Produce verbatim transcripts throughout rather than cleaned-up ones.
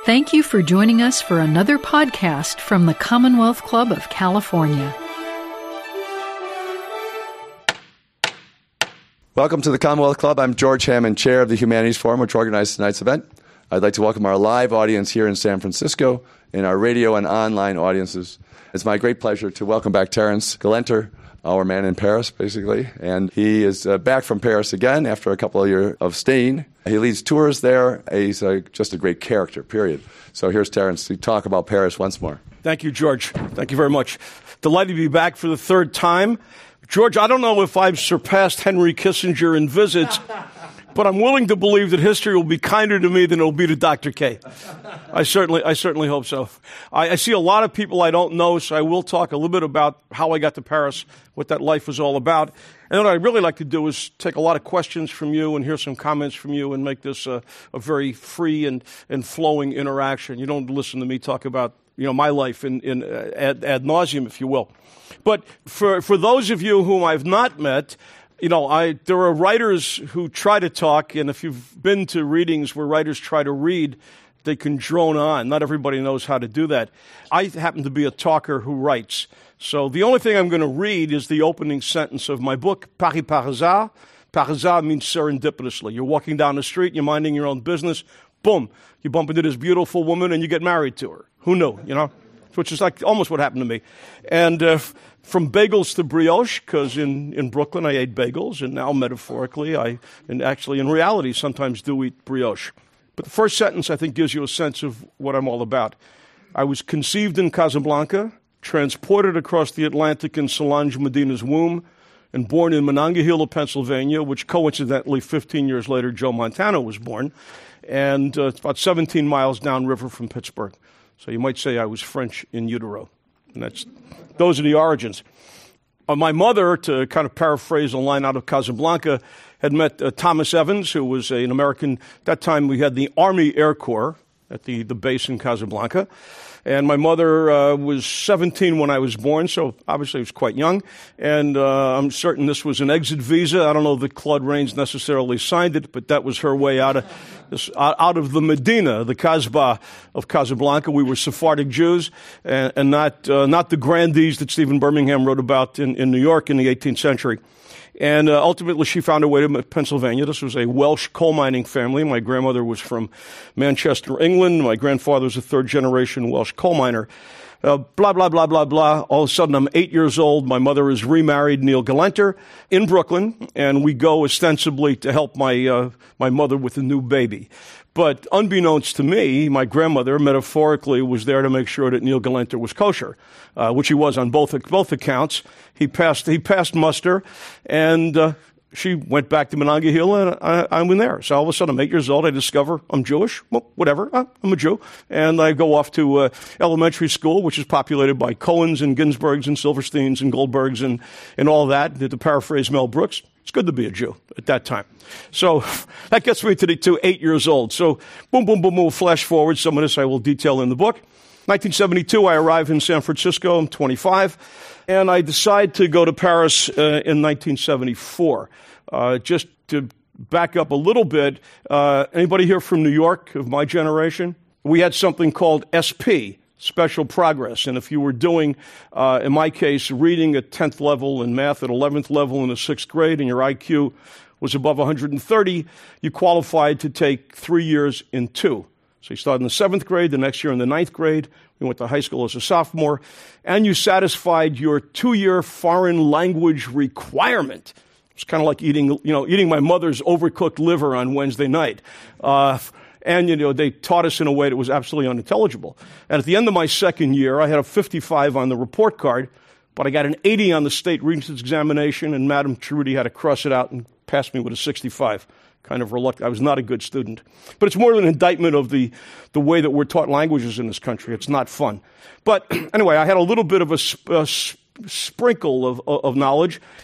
Thank you for joining us for another podcast from the Commonwealth Club of California. Welcome to the Commonwealth Club. I'm George Hammond, Chair of the Humanities Forum, which organized tonight's event. I'd like to welcome our live audience here in San Francisco and our radio and online audiences. It's my great pleasure to welcome back Terence Gelenter, our man in Paris, basically. And he is uh, back from Paris again after a couple of years of staying. He leads tours there. He's uh, just a great character, period. So here's Terence to talk about Paris once more. Thank you, George. Thank you very much. Delighted to be back for the third time. George, I don't know if I've surpassed Henry Kissinger in visits, but I'm willing to believe that history will be kinder to me than it will be to Doctor K. I certainly, I certainly hope so. I, I see a lot of people I don't know, so I will talk a little bit about how I got to Paris, what that life was all about. And what I'd really like to do is take a lot of questions from you and hear some comments from you and make this a, a very free and, and flowing interaction. You don't listen to me talk about, you know, my life in, in uh, ad, ad nauseum, if you will. But for for those of you whom I've not met, you know, I there are writers who try to talk, and if you've been to readings where writers try to read, they can drone on. Not everybody knows how to do that. I happen to be a talker who writes. So the only thing I'm going to read is the opening sentence of my book, Paris par hasard. Par hasard means serendipitously. You're walking down the street, you're minding your own business, boom, you bump into this beautiful woman and you get married to her. Who knew, you know? Which is like almost what happened to me. And uh, from bagels to brioche, because in, in Brooklyn I ate bagels, and now metaphorically, I, and actually in reality, sometimes do eat brioche. But the first sentence, I think, gives you a sense of what I'm all about. I was conceived in Casablanca, transported across the Atlantic in Solange Medina's womb, and born in Monongahela, Pennsylvania, which coincidentally, fifteen years later, Joe Montana was born, and uh, it's about seventeen miles downriver from Pittsburgh. So you might say I was French in utero. And that's those are the origins. Uh, my mother, to kind of paraphrase a line out of Casablanca, had met uh, Thomas Evans, who was a, an American. At that time, we had the Army Air Corps at the, the base in Casablanca. And my mother uh, was seventeen when I was born, so obviously I was quite young. And uh, I'm certain this was an exit visa. I don't know that Claude Rains necessarily signed it, but that was her way out of this, out of the Medina, the Kasbah of Casablanca. We were Sephardic Jews, and, and not uh, not the grandees that Stephen Birmingham wrote about in, in New York in the eighteenth century. And uh, ultimately, she found her way to Pennsylvania. This was a Welsh coal mining family. My grandmother was from Manchester, England. My grandfather was a third-generation Welsh coal miner. Uh, blah, blah, blah, blah, blah. All of a sudden, I'm eight years old. My mother is remarried, Neil Gelenter, in Brooklyn, and we go ostensibly to help my uh, my mother with a new baby. But unbeknownst to me, my grandmother, metaphorically, was there to make sure that Neil Gelenter was kosher, uh, which he was on both both accounts. He passed he passed muster, and uh, she went back to Monongahela, and I, I'm in there. So all of a sudden, I'm eight years old. I discover I'm Jewish. Well, whatever. Uh, I'm a Jew. And I go off to uh, elementary school, which is populated by Cohens and Ginsbergs and Silversteins and Goldbergs and, and all that, to paraphrase Mel Brooks. It's good to be a Jew at that time. So that gets me to, the, to eight years old. So boom, boom, boom, boom, flash forward. Some of this I will detail in the book. nineteen seventy-two, I arrive in San Francisco. I'm twenty-five. And I decide to go to Paris uh, in nineteen seventy-four. Uh, just to back up a little bit, uh, anybody here from New York of my generation? We had something called S P, Special Progress. And if you were doing, uh, in my case, reading at tenth level and math at eleventh level in the sixth grade, and your I Q was above one hundred thirty, you qualified to take three years in two. So you started in the seventh grade, the next year in the ninth grade. We went to high school as a sophomore. And you satisfied your two-year foreign language requirement. It's kind of like eating, you know, eating my mother's overcooked liver on Wednesday night. Uh, and, you know, they taught us in a way that was absolutely unintelligible. And at the end of my second year, I had a fifty-five on the report card, but I got an eighty on the state Regents examination, and Madam Cerruti had to cross it out and pass me with a sixty-five. Kind of reluctant. I was not a good student. But it's more of an indictment of the, the way that we're taught languages in this country. It's not fun. But anyway, I had a little bit of a, a sprinkle of, of knowledge.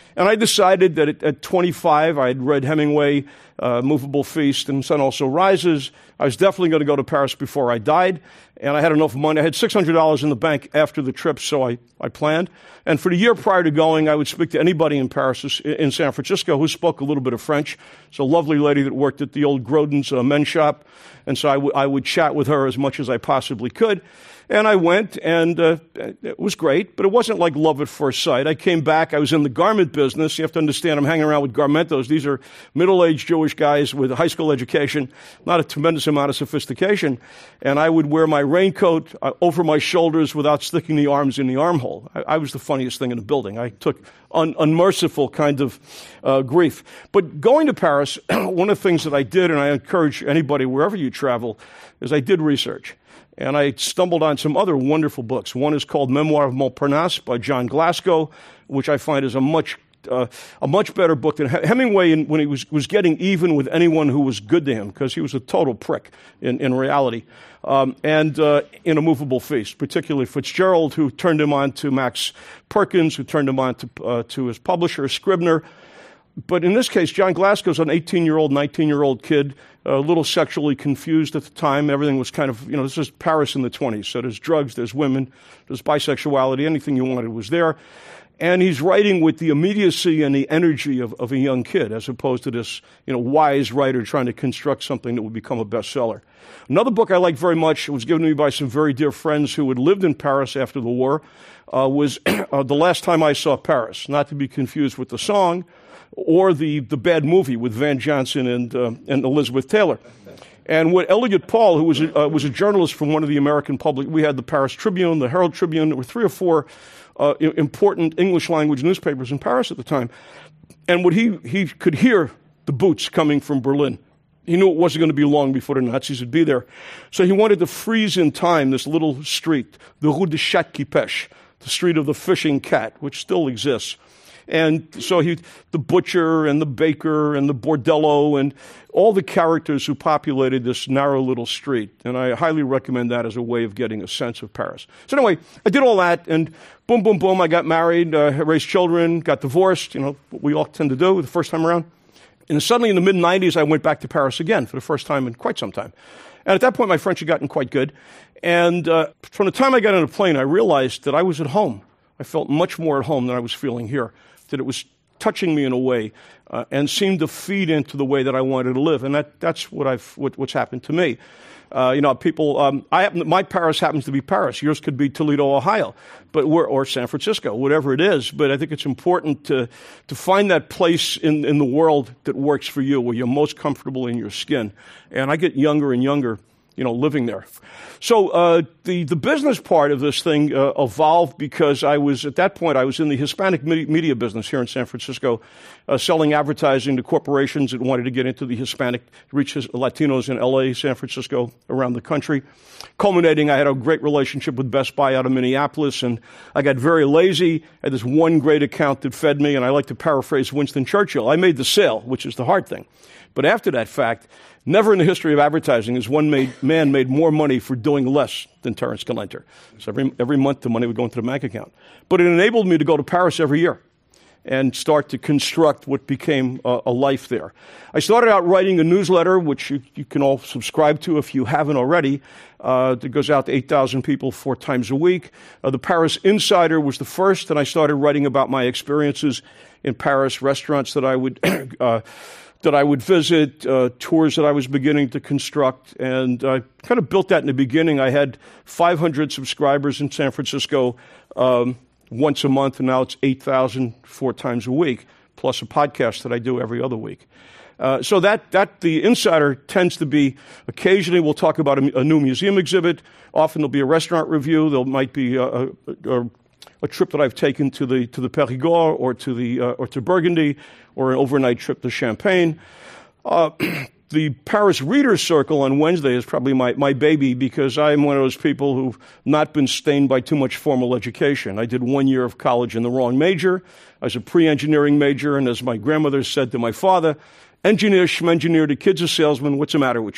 And I decided that at, at twenty-five, I had read Hemingway, uh, Movable Feast, and Sun Also Rises. I was definitely going to go to Paris before I died, and I had enough money. I had six hundred dollars in the bank after the trip, so I, I planned. And for the year prior to going, I would speak to anybody in Paris, in San Francisco, who spoke a little bit of French. It's a lovely lady that worked at the old Grodin's uh, men's shop, and so I, w- I would chat with her as much as I possibly could. And I went, and uh, it was great, but it wasn't like love at first sight. I came back. I was in the garment business. You have to understand, I'm hanging around with garmentos. These are middle-aged Jewish guys with a high school education, not a tremendous amount of sophistication. And I would wear my raincoat uh, over my shoulders without sticking the arms in the armhole. I, I was the funniest thing in the building. I took un- unmerciful kind of uh, grief. But going to Paris, one of the things that I did, and I encourage anybody wherever you travel, is I did research. And I stumbled on some other wonderful books. One is called Memoir of Montparnasse by John Glasgow, which I find is a much uh, a much better book than Hemingway in, when he was, was getting even with anyone who was good to him, because he was a total prick in, in reality. Um, and uh, in A Movable Feast, particularly Fitzgerald, who turned him on to Max Perkins, who turned him on to, uh, to his publisher, Scribner. But in this case, John Glasgow's an eighteen-year-old, nineteen-year-old kid, a little sexually confused at the time. Everything was kind of, you know, this is Paris in the twenties. So there's drugs, there's women, there's bisexuality, anything you wanted was there. And he's writing with the immediacy and the energy of, of a young kid, as opposed to this, you know, wise writer trying to construct something that would become a bestseller. Another book I liked very much, it was given to me by some very dear friends who had lived in Paris after the war, uh, was uh, The Last Time I Saw Paris, not to be confused with the song, or the, the bad movie with Van Johnson and, uh, and Elizabeth Taylor. And what Elliot Paul, who was a, uh, was a journalist from one of the American public, we had the Paris Tribune, the Herald Tribune, there were three or four uh, important English language newspapers in Paris at the time. And what he, he could hear the boots coming from Berlin. He knew it wasn't going to be long before the Nazis would be there. So he wanted to freeze in time this little street, the Rue de Chat qui Pêche, the street of the fishing cat, which still exists. And so he, the butcher and the baker and the bordello and all the characters who populated this narrow little street. And I highly recommend that as a way of getting a sense of Paris. So anyway, I did all that, and boom, boom, boom, I got married, uh, raised children, got divorced, you know, what we all tend to do the first time around. And suddenly in the mid nineties, I went back to Paris again for the first time in quite some time. And at that point, my French had gotten quite good. And uh, from the time I got on a plane, I realized that I was at home. I felt much more at home than I was feeling here, that it was touching me in a way uh, and seemed to feed into the way that I wanted to live. And that, that's what I've, what, what's happened to me. Uh, you know, people, um, I happen, my Paris happens to be Paris. Yours could be Toledo, Ohio, but we're, or San Francisco, whatever it is. But I think it's important to, to find that place in, in the world that works for you, where you're most comfortable in your skin. And I get younger and younger, you know, living there. So uh, the, the business part of this thing uh, evolved because I was, at that point, I was in the Hispanic media business here in San Francisco, uh, selling advertising to corporations that wanted to get into the Hispanic, reach Latinos in L A, San Francisco, around the country. Culminating, I had a great relationship with Best Buy out of Minneapolis, and I got very lazy. I had this one great account that fed me, and I like to paraphrase Winston Churchill. I made the sale, which is the hard thing. But after that fact, never in the history of advertising has one made, man made more money for doing less than Terence Galenter. So every, every month the money would go into the bank account. But it enabled me to go to Paris every year and start to construct what became a, a life there. I started out writing a newsletter, which you, you can all subscribe to if you haven't already. Uh, that goes out to eight thousand people four times a week. Uh, the Paris Insider was the first, and I started writing about my experiences in Paris, restaurants that I would uh, that I would visit, uh, tours that I was beginning to construct, and I kind of built that in the beginning. I had five hundred subscribers in San Francisco um, once a month, and now it's eight thousand four times a week, plus a podcast that I do every other week. Uh, so that, that the Insider tends to be, occasionally we'll talk about a, a new museum exhibit, often there'll be a restaurant review, there might be a, a, a a trip that I've taken to the to the Périgord or to the uh, or to Burgundy, or an overnight trip to Champagne. Uh, the Paris Readers Circle on Wednesday is probably my, my baby, because I'm one of those people who've not been stained by too much formal education. I did one year of college in the wrong major. I was a pre-engineering major, and as my grandmother said to my father, engineer, schmengineer, the kid's a salesman, what's the matter with you?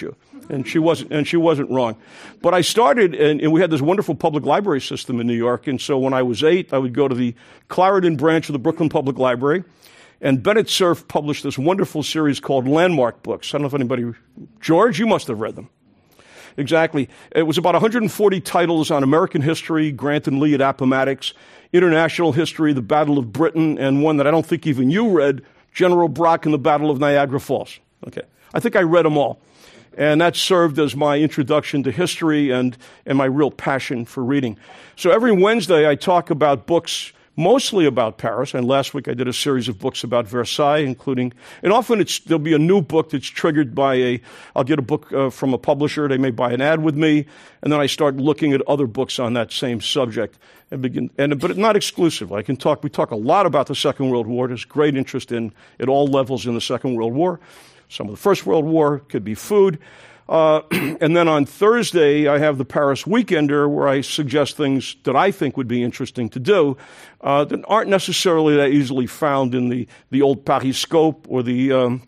And she wasn't, and she wasn't wrong. But I started, and, and we had this wonderful public library system in New York. And so when I was eight, I would go to the Clarendon branch of the Brooklyn Public Library. And Bennett Cerf published this wonderful series called Landmark Books. I don't know if anybody, George, you must have read them. Exactly. It was about one hundred forty titles on American history, Grant and Lee at Appomattox, international history, the Battle of Britain, and one that I don't think even you read, General Brock and the Battle of Niagara Falls. Okay. I think I read them all. And that served as my introduction to history and, and my real passion for reading. So every Wednesday I talk about books mostly about Paris, and last week I did a series of books about Versailles, including, and often it's, there'll be a new book that's triggered by a, I'll get a book uh, from a publisher, they may buy an ad with me, and then I start looking at other books on that same subject, and begin, and, but not exclusive. I can talk, we talk a lot about the Second World War, there's great interest in, at all levels in the Second World War, some of the First World War, could be food. Uh, and then on Thursday, I have the Paris Weekender, where I suggest things that I think would be interesting to do uh, that aren't necessarily that easily found in the, the old Paris Scope or the um,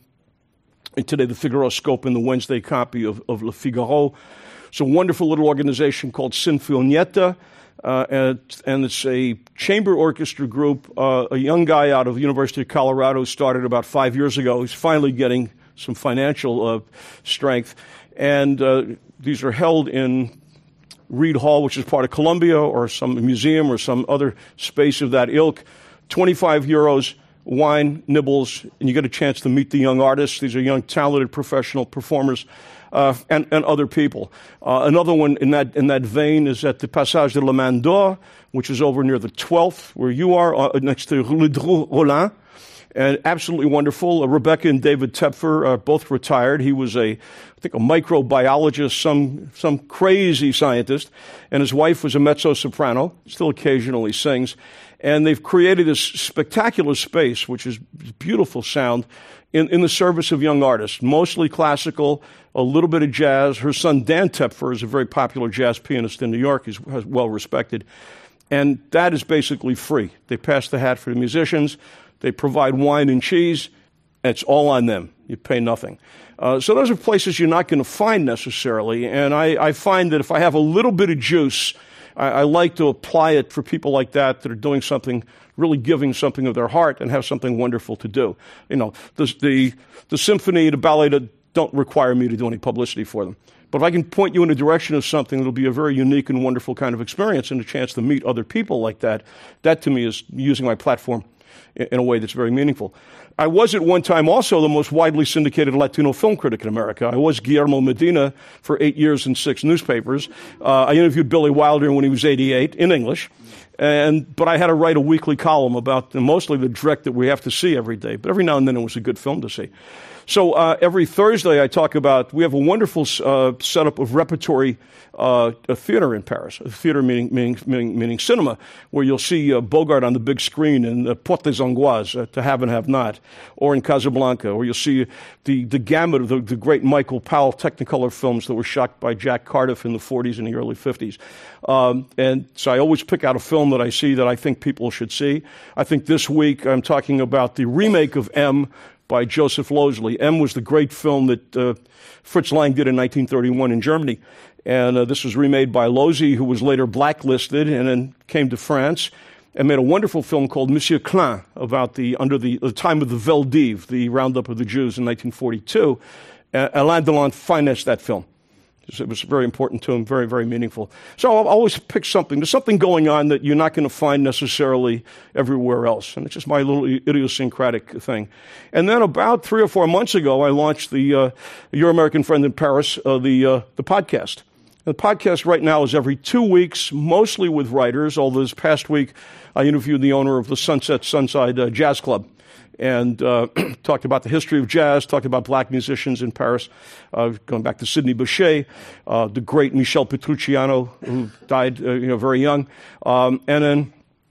today the Figaro Scope in the Wednesday copy of, of Le Figaro. It's a wonderful little organization called Sinfonietta, uh, and, and it's a chamber orchestra group. Uh, a young guy out of the University of Colorado started about five years ago. He's finally getting some financial uh, strength. And uh, these are held in Reed Hall, which is part of Columbia, or some museum or some other space of that ilk. twenty-five euros, wine, nibbles, and you get a chance to meet the young artists. These are young, talented, professional performers, uh, and, and other people. Uh, another one in that in that vein is at the Passage de la Main d'Or, which is over near the twelfth, where you are, uh, next to Rue Ledru Rollin. And absolutely wonderful. Uh, Rebecca and David Tepfer are both retired. He was a, I think, a microbiologist, some some crazy scientist, and his wife was a mezzo-soprano, still occasionally sings. And they've created this spectacular space, which is beautiful sound, in, in the service of young artists, mostly classical, a little bit of jazz. Her son, Dan Tepfer, is a very popular jazz pianist in New York. He's well respected. And that is basically free. They pass the hat for the musicians. They provide wine and cheese. It's all on them. You pay nothing. Uh, so those are places you're not going to find necessarily. And I, I find that if I have a little bit of juice, I, I like to apply it for people like that that are doing something, really giving something of their heart and have something wonderful to do. You know, the the, the symphony, the ballet don't require me to do any publicity for them. But if I can point you in the direction of something that'll be a very unique and wonderful kind of experience and a chance to meet other people like that, that to me is using my platform in a way that's very meaningful. I was at one time also the most widely syndicated Latino film critic in America. I was Guillermo Medina for eight years in six newspapers. Uh, I interviewed Billy Wilder when he was eighty-eight in English. And, but I had to write a weekly column about mostly the dreck that we have to see every day. But every now and then it was a good film to see. So uh, every Thursday I talk about, we have a wonderful uh, setup of repertory uh, a theater in Paris, a theater meaning, meaning, meaning, meaning cinema, where you'll see uh, Bogart on the big screen in uh, Porte des Angoisses, uh, To Have and Have Not, or in Casablanca, or you'll see the, the gamut of the, the great Michael Powell Technicolor films that were shot by Jack Cardiff in the forties and the early fifties. Um, and so I always pick out a film that I see that I think people should see. I think this week I'm talking about the remake of M, by Joseph Losley. M was the great film that uh, Fritz Lang did in nineteen thirty-one in Germany. And uh, this was remade by Losley, who was later blacklisted and then came to France and made a wonderful film called Monsieur Klein about the under the, the time of the Veldiv, the roundup of the Jews in nineteen forty-two. Uh, Alain Delon financed that film. It was very important to him, very, very meaningful. So I'll always pick something. There's something going on that you're not going to find necessarily everywhere else. And it's just my little idiosyncratic thing. And then about three or four months ago, I launched the uh, Your American Friend in Paris, uh, the uh, the podcast. The podcast right now is every two weeks, mostly with writers, although this past week I interviewed the owner of the Sunset Sunside uh, Jazz Club. And uh, talked about the history of jazz, talked about black musicians in Paris, uh, going back to Sidney Bechet, uh, the great Michel Petrucciano, who died uh, you know, very young, um, and then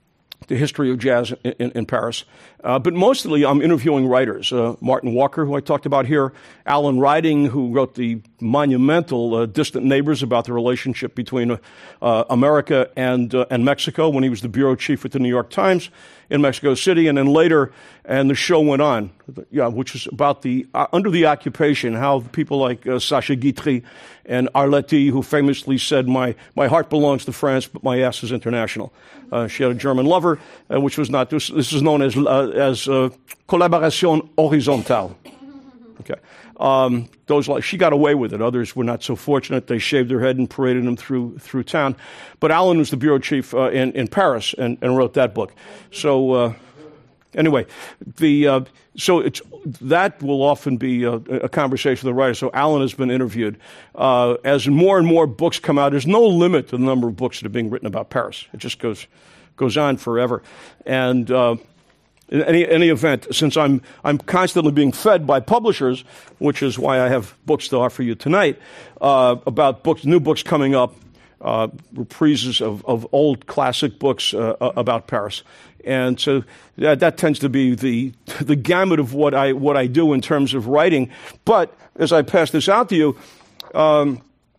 the history of jazz in, in, in Paris. Uh, but mostly I'm interviewing writers. Uh, Martin Walker, who I talked about here, Alan Riding, who wrote the monumental uh, Distant Neighbors about the relationship between uh, America and uh, and Mexico when he was the bureau chief at the New York Times in Mexico City, and then later, and the show went on, yeah, which was about the uh, under the occupation, how people like uh, Sacha Guitry and Arletty, who famously said, "My my heart belongs to France, but my ass is international." Uh, she had a German lover, uh, which was not this. This is known as uh, as uh, collaboration horizontale. Okay, um, those like she got away with it. Others were not so fortunate. They shaved their head and paraded them through through town. But Alan was the bureau chief uh, in in Paris and, and wrote that book. So uh, anyway, the uh, so it's that will often be a, a conversation with the writer. So Alan has been interviewed. Uh, as more and more books come out, there's no limit to the number of books that are being written about Paris. It just goes goes on forever. And uh, in any any event, since I'm I'm constantly being fed by publishers, which is why I have books to offer you tonight uh, about books, new books coming up, uh, reprises of, of old classic books uh, about Paris. And so that, that tends to be the the gamut of what I what I do in terms of writing. But as I pass this out to you, um,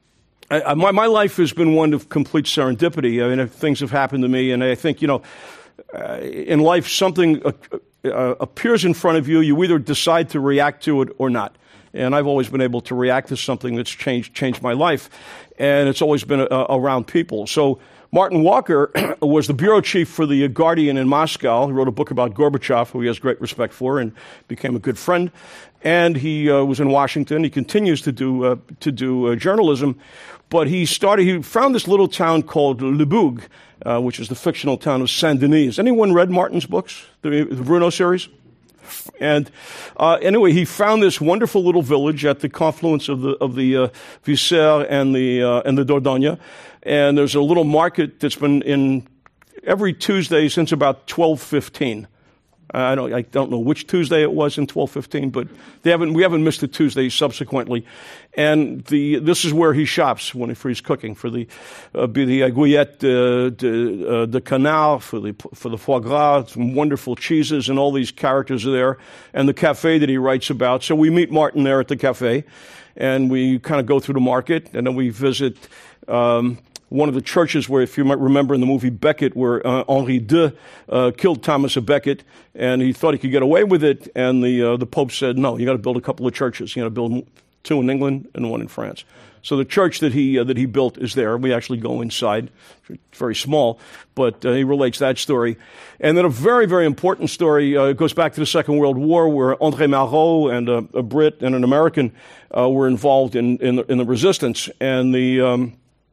I, I, my my life has been one of complete serendipity. I mean, things have happened to me, and I think you know, uh, in life something uh, uh, appears in front of you. You either decide to react to it or not. And I've always been able to react to something that's changed changed my life, and it's always been uh, around people. So Martin Walker was the bureau chief for the Guardian in Moscow. He wrote a book about Gorbachev, who he has great respect for, and became a good friend. And he uh, was in Washington. He continues to do uh, to do uh, journalism, but he started. He found this little town called Le Bourg, uh, which is the fictional town of Saint Denis. Anyone read Martin's books, the, the Bruno series? And uh, anyway, he found this wonderful little village at the confluence of the of the uh, Viser and the uh, and the Dordogne. And there's a little market that's been in every Tuesday since about twelve fifteen. I don't I don't know which Tuesday it was in twelve fifteen, but they haven't we haven't missed a Tuesday subsequently. And the this is where he shops when he's cooking for the uh, be the aiguillette de, de, uh, de canard, for the for the foie gras, some wonderful cheeses, and all these characters are there, and the cafe that he writes about. So we meet Martin there at the cafe, and we kind of go through the market, and then we visit um, one of the churches where, if you might remember in the movie Becket, where uh, Henri deux uh, killed Thomas of Becket, and he thought he could get away with it, and the uh, the Pope said, no, you got to build a couple of churches. You got to build two in England and one in France. So the church that he uh, that he built is there. We actually go inside. It's very small, but uh, he relates that story. And then a very, very important story uh, goes back to the Second World War, where André Malraux and a, a Brit and an American uh, were involved in in the, in the resistance. And the um,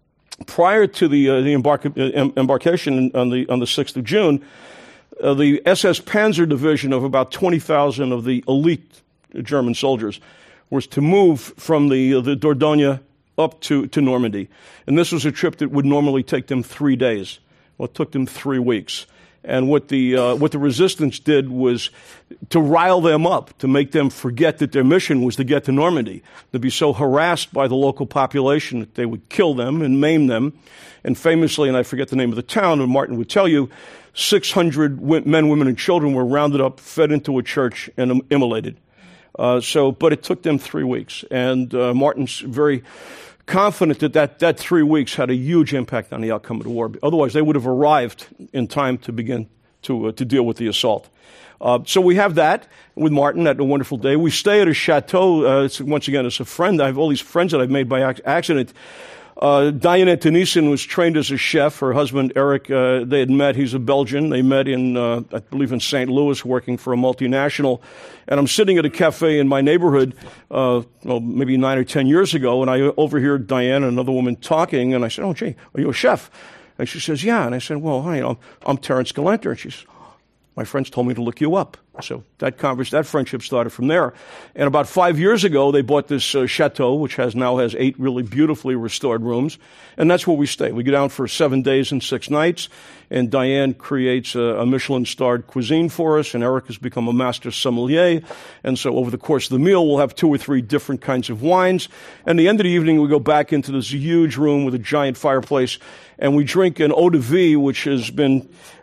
prior to the uh, the embark- uh, embarkation on the on the sixth of June, uh, the S S Panzer Division of about twenty thousand of the elite German soldiers was to move from the uh, the Dordogne up to, to Normandy. And this was a trip that would normally take them three days. Well, it took them three weeks. And what the uh, what the resistance did was to rile them up, to make them forget that their mission was to get to Normandy, to be so harassed by the local population that they would kill them and maim them. And famously, and I forget the name of the town, and Martin would tell you, six hundred men, women, and children were rounded up, fed into a church, and immolated. Uh, so, but it took them three weeks. And uh, Martin's very confident that, that that three weeks had a huge impact on the outcome of the war. Otherwise, they would have arrived in time to begin to uh, to deal with the assault. Uh, so we have that with Martin at a wonderful day. We stay at a chateau. Uh, it's, once again, as a friend. I have all these friends that I've made by ac- accident. Uh, Diane Tennyson was trained as a chef. Her husband, Eric, uh, they had met. He's a Belgian. They met in, uh, I believe, in Saint Louis, working for a multinational. And I'm sitting at a cafe in my neighborhood, uh, well, maybe nine or ten years ago, and I overhear Diane and another woman talking, and I said, oh, gee, are you a chef? And she says, yeah. And I said, well, hi, I'm, I'm Terence Galanter. And she says, my friends told me to look you up. So that converse, that friendship started from there. And about five years ago, they bought this uh, chateau, which has now has eight really beautifully restored rooms. And that's where we stay. We go down for seven days and six nights. And Diane creates a, a Michelin-starred cuisine for us. And Eric has become a master sommelier. And so over the course of the meal, we'll have two or three different kinds of wines. And at the end of the evening, we go back into this huge room with a giant fireplace. And we drink an eau de vie, which has been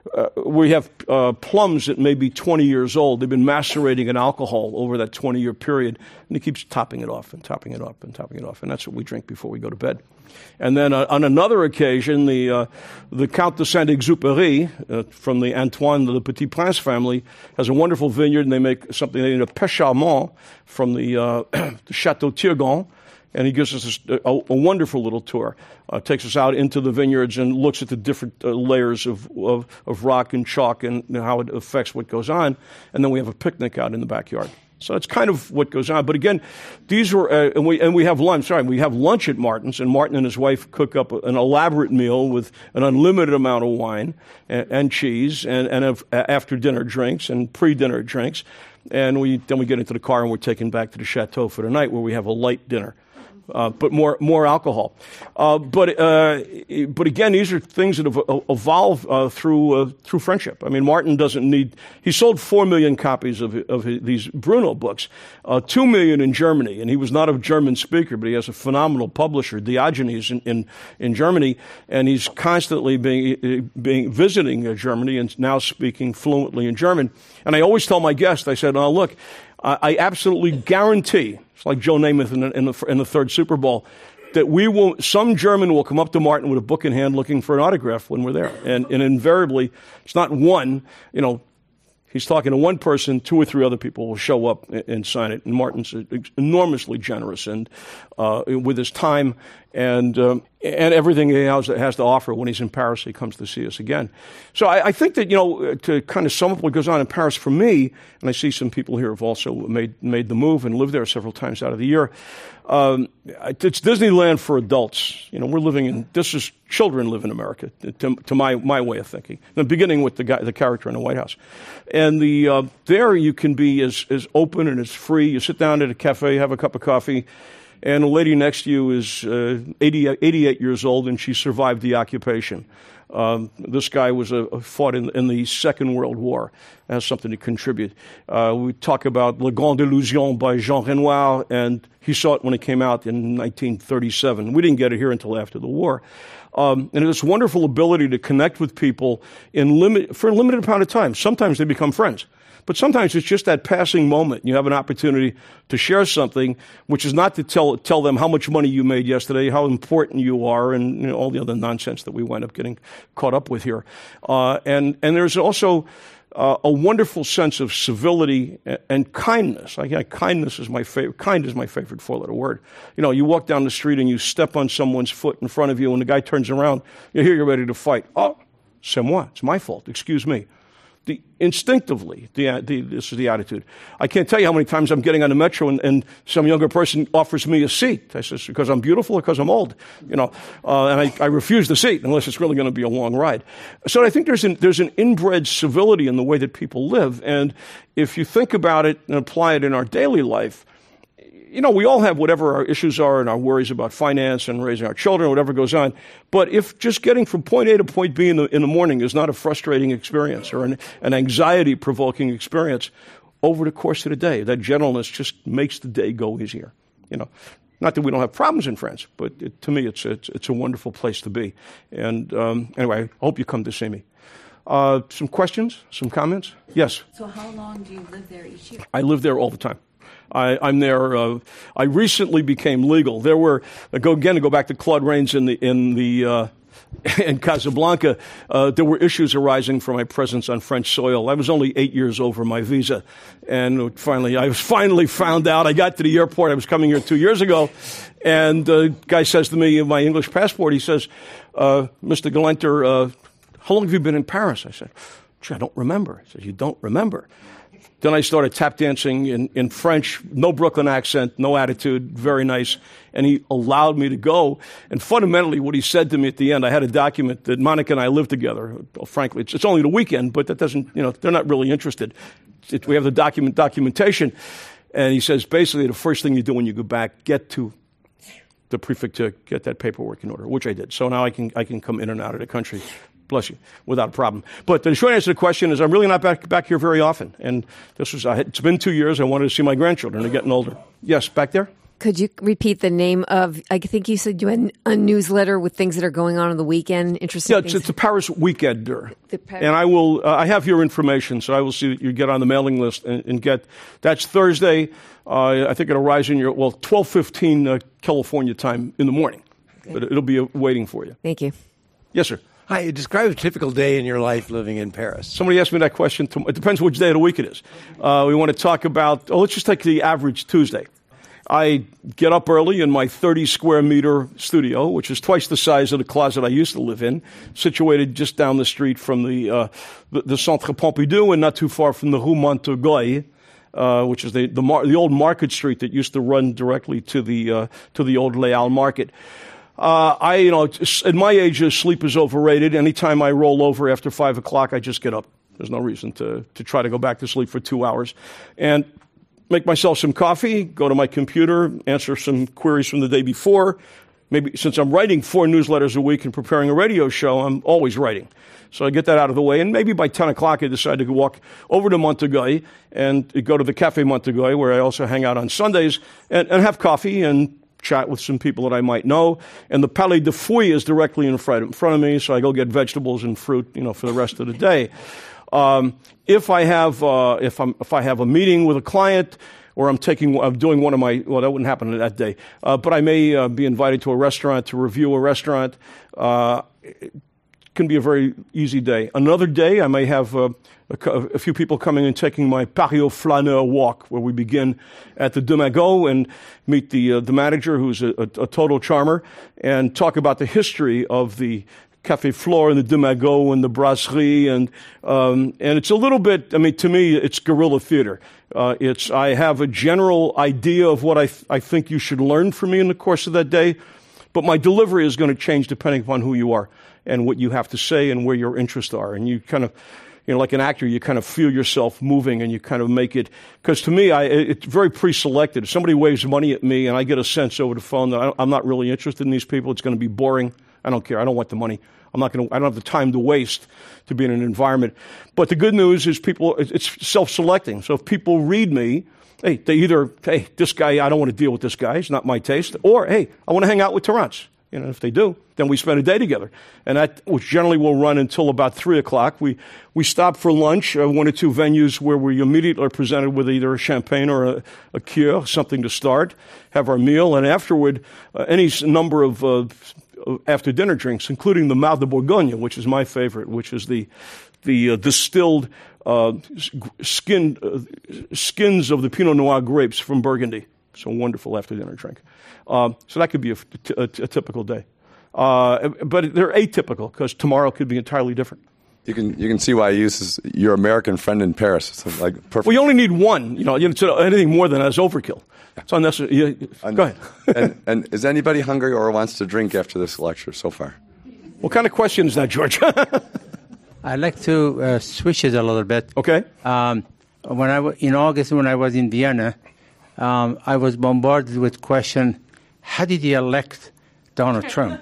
uh, we have uh, plums that may be twenty years old. They've been macerating in alcohol over that twenty-year period, and he keeps topping it off and topping it up and topping it off, and that's what we drink before we go to bed. And then uh, on another occasion, the uh, the Count de Saint-Exupéry uh, from the Antoine de Le Petit Prince family has a wonderful vineyard, and they make something they name a Péchamont from the, uh, the Chateau Tirgon. And he gives us this, a, a wonderful little tour. Uh, takes us out into the vineyards and looks at the different uh, layers of, of, of rock and chalk and you know, how it affects what goes on. And then we have a picnic out in the backyard. So that's kind of what goes on. But again, these were, uh, and we and we have lunch. Sorry, we have lunch at Martin's, and Martin and his wife cook up an elaborate meal with an unlimited amount of wine and, and cheese, and and of, uh, after dinner drinks and pre-dinner drinks. And we then we get into the car and we're taken back to the chateau for the night, where we have a light dinner. Uh, but more more alcohol. Uh, but uh, but again, these are things that have evolved uh, through uh, through friendship. I mean, Martin doesn't need. He sold four million copies of of his, these Bruno books, uh, two million in Germany, and he was not a German speaker, but he has a phenomenal publisher, Diogenes, in in, in Germany, and he's constantly being being visiting uh, Germany and now speaking fluently in German. And I always tell my guests, I said, "Oh, look, I absolutely guarantee." It's like Joe Namath in the, in the, in the third Super Bowl, that we will, some German will come up to Martin with a book in hand looking for an autograph when we're there. And, and invariably, it's not one, you know, he's talking to one person, two or three other people will show up and, and sign it. And Martin's enormously generous and uh, with his time and um, and everything he has, has to offer. When he's in Paris, he comes to see us again. So I, I think that, you know, to kind of sum up what goes on in Paris for me, and I see some people here have also made made the move and lived there several times out of the year. Um, it's Disneyland for adults. You know, we're living in, this is, children live in America, to, to my my way of thinking. And beginning with the guy, the character in the White House. And the uh, there you can be as, as open and as free. You sit down at a cafe, have a cup of coffee, and a lady next to you is uh, eighty, eighty-eight years old, and she survived the occupation. Um, this guy was a, fought in, in the Second World War. Has something to contribute. Uh, we talk about La Grande Illusion by Jean Renoir, and he saw it when it came out in nineteen thirty-seven. We didn't get it here until after the war. Um, and this wonderful ability to connect with people in limit, for a limited amount of time. Sometimes they become friends. But sometimes it's just that passing moment. You have an opportunity to share something, which is not to tell tell them how much money you made yesterday, how important you are, and you know, all the other nonsense that we wind up getting caught up with here. Uh, and and there's also uh, a wonderful sense of civility and, and kindness. Like, yeah, kindness is my favorite. Kind is my favorite four-letter word. You know, you walk down the street and you step on someone's foot in front of you, and the guy turns around. You hear you're ready to fight. Oh, c'est moi. It's my fault. Excuse me. The, instinctively, the, the, this is the attitude. I can't tell you how many times I'm getting on the metro and, and some younger person offers me a seat. I says, because I'm beautiful or because I'm old, you know, uh, and I, I refuse the seat unless it's really going to be a long ride. So I think there's an, there's an inbred civility in the way that people live. And if you think about it and apply it in our daily life, you know, we all have whatever our issues are and our worries about finance and raising our children, whatever goes on. But if just getting from point A to point B in the, in the morning is not a frustrating experience or an, an anxiety-provoking experience, over the course of the day, that gentleness just makes the day go easier. You know, not that we don't have problems in France, but it, to me, it's, it's it's a wonderful place to be. And um, anyway, I hope you come to see me. Uh, some questions, some comments? Yes. So how long do you live there each year? I live there all the time. I, I'm there. Uh, I recently became legal. There were uh, go again to go back to Claude Rains in the in the uh, in Casablanca. Uh, there were issues arising from my presence on French soil. I was only eight years over my visa, and finally, I was finally found out. I got to the airport. I was coming here two years ago, and the guy says to me, in my English passport, he says, uh, "Mister Galenter, uh, how long have you been in Paris?" I said, "Gee, I don't remember." He says, "You don't remember?" Then I started tap dancing in, in French, no Brooklyn accent, no attitude, very nice. And he allowed me to go. And fundamentally, what he said to me at the end, I had a document that Monica and I live together. Well, frankly, it's, it's only the weekend, but that doesn't, you know, they're not really interested. It, we have the document documentation. And he says, basically, the first thing you do when you go back, get to the prefecture, get that paperwork in order, which I did. So now I can I can come in and out of the country. Bless you, without a problem. But the short answer to the question is I'm really not back back here very often. And this was, it's been two years. I wanted to see my grandchildren. They're getting older. Yes, back there? Could you repeat the name of, I think you said you had a newsletter with things that are going on on the weekend, interesting Yeah, things? it's, it's the Paris Weekender. The Paris- and I will, uh, I have your information, so I will see that you get on the mailing list and, and get, that's Thursday. Uh, I think it'll rise in your, well, twelve fifteen uh, California time in the morning. Okay. But it'll be uh, waiting for you. Thank you. Yes, sir. Hi, describe a typical day in your life living in Paris. Somebody asked me that question. To, it depends which day of the week it is. Uh, we want to talk about, oh, let's just take the average Tuesday. I get up early in my thirty square meter studio, which is twice the size of the closet I used to live in, situated just down the street from the, uh, the, the Centre Pompidou and not too far from the Rue Montorgueil, uh, which is the, the, mar- the old market street that used to run directly to the, uh, to the old Les Halles market. Uh, I, you know, at my age, uh, sleep is overrated. Anytime I roll over after five o'clock, I just get up. There's no reason to, to try to go back to sleep for two hours. And make myself some coffee, go to my computer, answer some queries from the day before. Maybe since I'm writing four newsletters a week and preparing a radio show, I'm always writing. So I get that out of the way. And maybe by ten o'clock, I decide to walk over to Montorgueil and go to the Café Montorgueil, where I also hang out on Sundays, and, and have coffee and chat with some people that I might know. And the Palais de Fouilles is directly in front, in front of me, so I go get vegetables and fruit, you know, for the rest of the day. Um, if I have, uh, if I'm, if I have a meeting with a client, or I'm taking, I'm doing one of my, well, that wouldn't happen that day, uh, but I may uh, be invited to a restaurant to review a restaurant. Uh, it can be a very easy day. Another day, I may have uh, a, a few people coming and taking my Paris au Flaneur walk, where we begin at the De Magot and meet the uh, the manager, who's a, a, a total charmer, and talk about the history of the Café Flore and the De Magot and the Brasserie, and um, and it's a little bit. I mean, to me, it's guerrilla theater. Uh, it's I have a general idea of what I th- I think you should learn from me in the course of that day, but my delivery is going to change depending upon who you are and what you have to say and where your interests are. And you kind of, you know, like an actor, you kind of feel yourself moving and you kind of make it. Because to me, I, it's very pre-selected. If somebody waves money at me and I get a sense over the phone that I, I'm not really interested in these people, it's going to be boring. I don't care. I don't want the money. I'm not going to, I don't have the time to waste to be in an environment. But the good news is people, it's self-selecting. So if people read me, hey, they either, hey, this guy, I don't want to deal with this guy. It's not my taste. Or, hey, I want to hang out with Terence. You know, if they do, then we spend a day together. And that, which generally will run until about three o'clock. We, we stop for lunch, uh, one or two venues where we immediately are presented with either a champagne or a, a cure, something to start, have our meal, and afterward, uh, any number of, uh, after dinner drinks, including the Mal de Bourgogne, which is my favorite, which is the, the uh, distilled, uh, skin, uh, skins of the Pinot Noir grapes from Burgundy. It's a wonderful after dinner drink. Um, so that could be a, a, a typical day. Uh, but they're atypical because tomorrow could be entirely different. You can you can see why he uses your American friend in Paris. It's like perfect. Well, you only need one. You know, anything more than that is overkill. It's unnecessary. You, and, go ahead. and, and is anybody hungry or wants to drink after this lecture so far? What kind of question is that, George? I'd like to uh, switch it a little bit. Okay. Um, when I w- in August, when I was in Vienna, um, I was bombarded with question: how did you elect Donald Trump?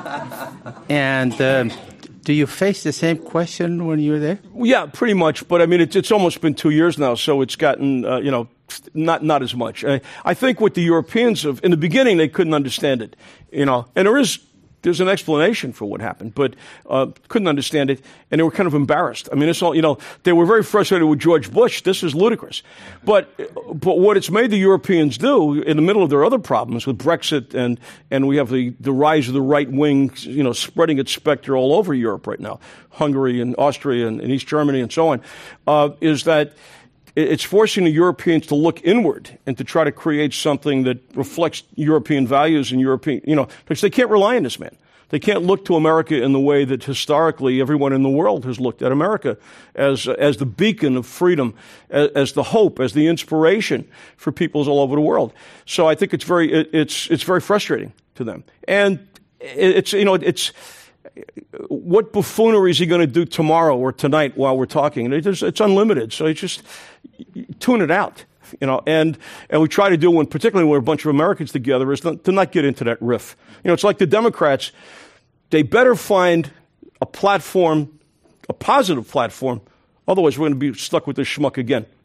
and um, do you face the same question when you were there? Yeah, pretty much. But I mean, it's, it's almost been two years now, so it's gotten uh, you know not not as much. I, I think with the Europeans, of in the beginning, they couldn't understand it. You know, and there is. There's an explanation for what happened, but uh, couldn't understand it, and they were kind of embarrassed. I mean, it's all, you know, they were very frustrated with George Bush. This is ludicrous. But but what it's made the Europeans do, in the middle of their other problems with Brexit, and, and we have the, the rise of the right wing, you know, spreading its specter all over Europe right now, Hungary and Austria and, and East Germany and so on, uh, is that it's forcing the Europeans to look inward and to try to create something that reflects European values and European, you know, because they can't rely on this man. They can't look to America in the way that historically everyone in the world has looked at America as as the beacon of freedom, as, as the hope, as the inspiration for peoples all over the world. So I think it's very it, it's it's very frustrating to them, and it's you know it's. What buffoonery is he going to do tomorrow or tonight while we're talking? It's, it's unlimited, so you just tune it out, you know. And and we try to do when, particularly when we're a bunch of Americans together, is to not get into that riff. You know, it's like the Democrats; they better find a platform, a positive platform. Otherwise, we're going to be stuck with this schmuck again.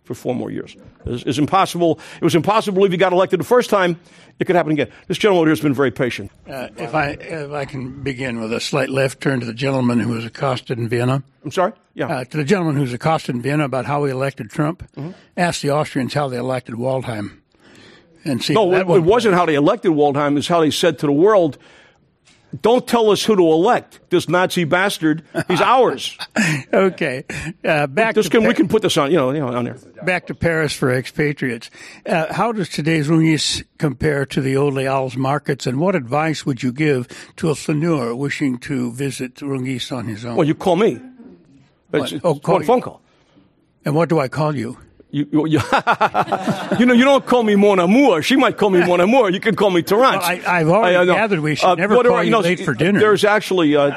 for four more years. It's, it's impossible. It was impossible to believe he got elected the first time. It could happen again. This gentleman here has been very patient. Uh, if I if I can begin with a slight left turn to the gentleman who was accosted in Vienna. I'm sorry? Yeah. Uh, to the gentleman who was accosted in Vienna about how we elected Trump, mm-hmm. ask the Austrians how they elected Waldheim. And see no, it, it wasn't how they elected Waldheim. It's how they said to the world, don't tell us who to elect. This Nazi bastard, he's ours. Okay. Uh, back this to can, pa- we can put this on, you know, you know, on there. Back to Paris for expatriates. Uh, how does today's Rungis compare to the old Les Halles markets, and what advice would you give to a flaneur wishing to visit Rungis on his own? Well, you call me. What? It's, oh, call one phone call. And what do I call you? You, you, you, you know, you don't call me Mon Amour. She might call me Mon Amour. You can call me Terence. Well, I, I've already I, gathered we should uh, never call you, you know, late for dinner. There's actually, uh,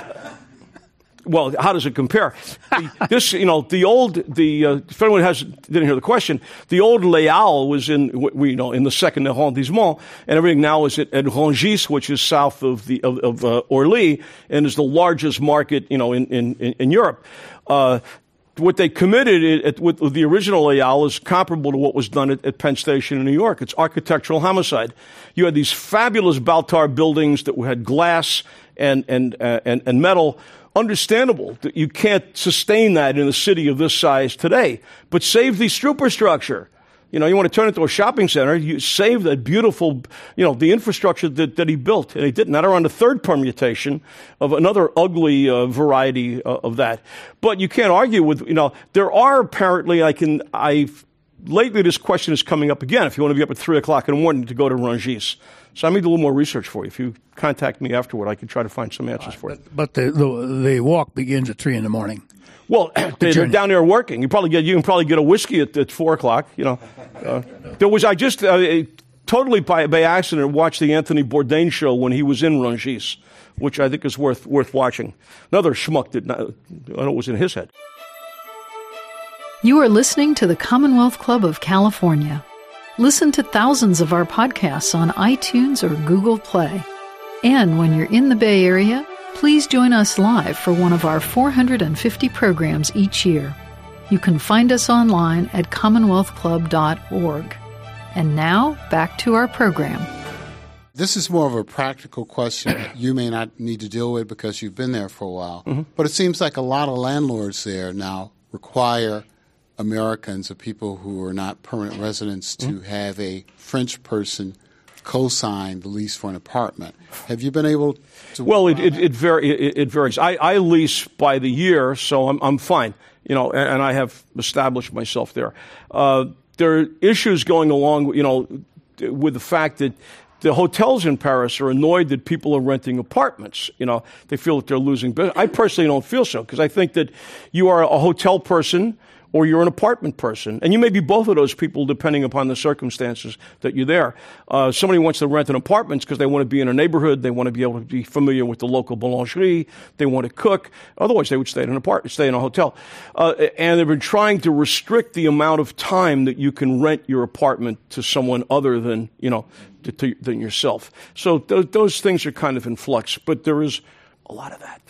well, how does it compare? The, this, you know, the old, the uh, if anyone has didn't hear the question, the old Les Halles was in, we you know, in the second arrondissement, and everything now is at, at Rungis, which is south of the of, of uh, Orly, and is the largest market, you know, in in, in Europe. Uh, What they committed at, with, with the original Les Halles is comparable to what was done at, at Penn Station in New York. It's architectural homicide. You had these fabulous Baltar buildings that had glass and and uh, and, and metal. Understandable that you can't sustain that in a city of this size today, but save the superstructure. You know, you want to turn it into a shopping center, you save that beautiful, you know, the infrastructure that, that he built. And he didn't. Now they're on the third permutation of another ugly uh, variety uh, of that. But you can't argue with, you know, there are apparently, I can, I've, lately this question is coming up again, if you want to be up at three o'clock in the morning to go to Rungis. So I need a little more research for you. If you contact me afterward, I can try to find some answers for you. But, but the, the, the walk begins at three in the morning. Well, they, they're down there working. You probably get you can probably get a whiskey at, at four o'clock. You know, uh, there was I just uh, totally by, by accident watched the Anthony Bourdain show when he was in Rungis, which I think is worth worth watching. Another schmuck that not, I know was in his head. You are listening to the Commonwealth Club of California. Listen to thousands of our podcasts on iTunes or Google Play. And when you're in the Bay Area, please join us live for one of our four hundred fifty programs each year. You can find us online at commonwealth club dot org. And now, back to our program. This is more of a practical question that you may not need to deal with because you've been there for a while. Mm-hmm. But it seems like a lot of landlords there now require Americans or people who are not permanent residents to mm-hmm. have a French person co-sign the lease for an apartment. Have you been able to? Well, it it, it, vary, it, it varies. I, I lease by the year, so I'm I'm fine. You know, and, and I have established myself there. Uh, there are issues going along, you know, with the fact that the hotels in Paris are annoyed that people are renting apartments. You know, they feel that they're losing business. I personally don't feel so because I think that you are a hotel person or you're an apartment person. And you may be both of those people depending upon the circumstances that you're there. Uh, somebody wants to rent an apartment because they want to be in a neighborhood. They want to be able to be familiar with the local boulangerie. They want to cook. Otherwise, they would stay in an apartment, stay in a hotel. Uh, and they've been trying to restrict the amount of time that you can rent your apartment to someone other than, you know, to, to, than yourself. So those, those things are kind of in flux, but there is a lot of that.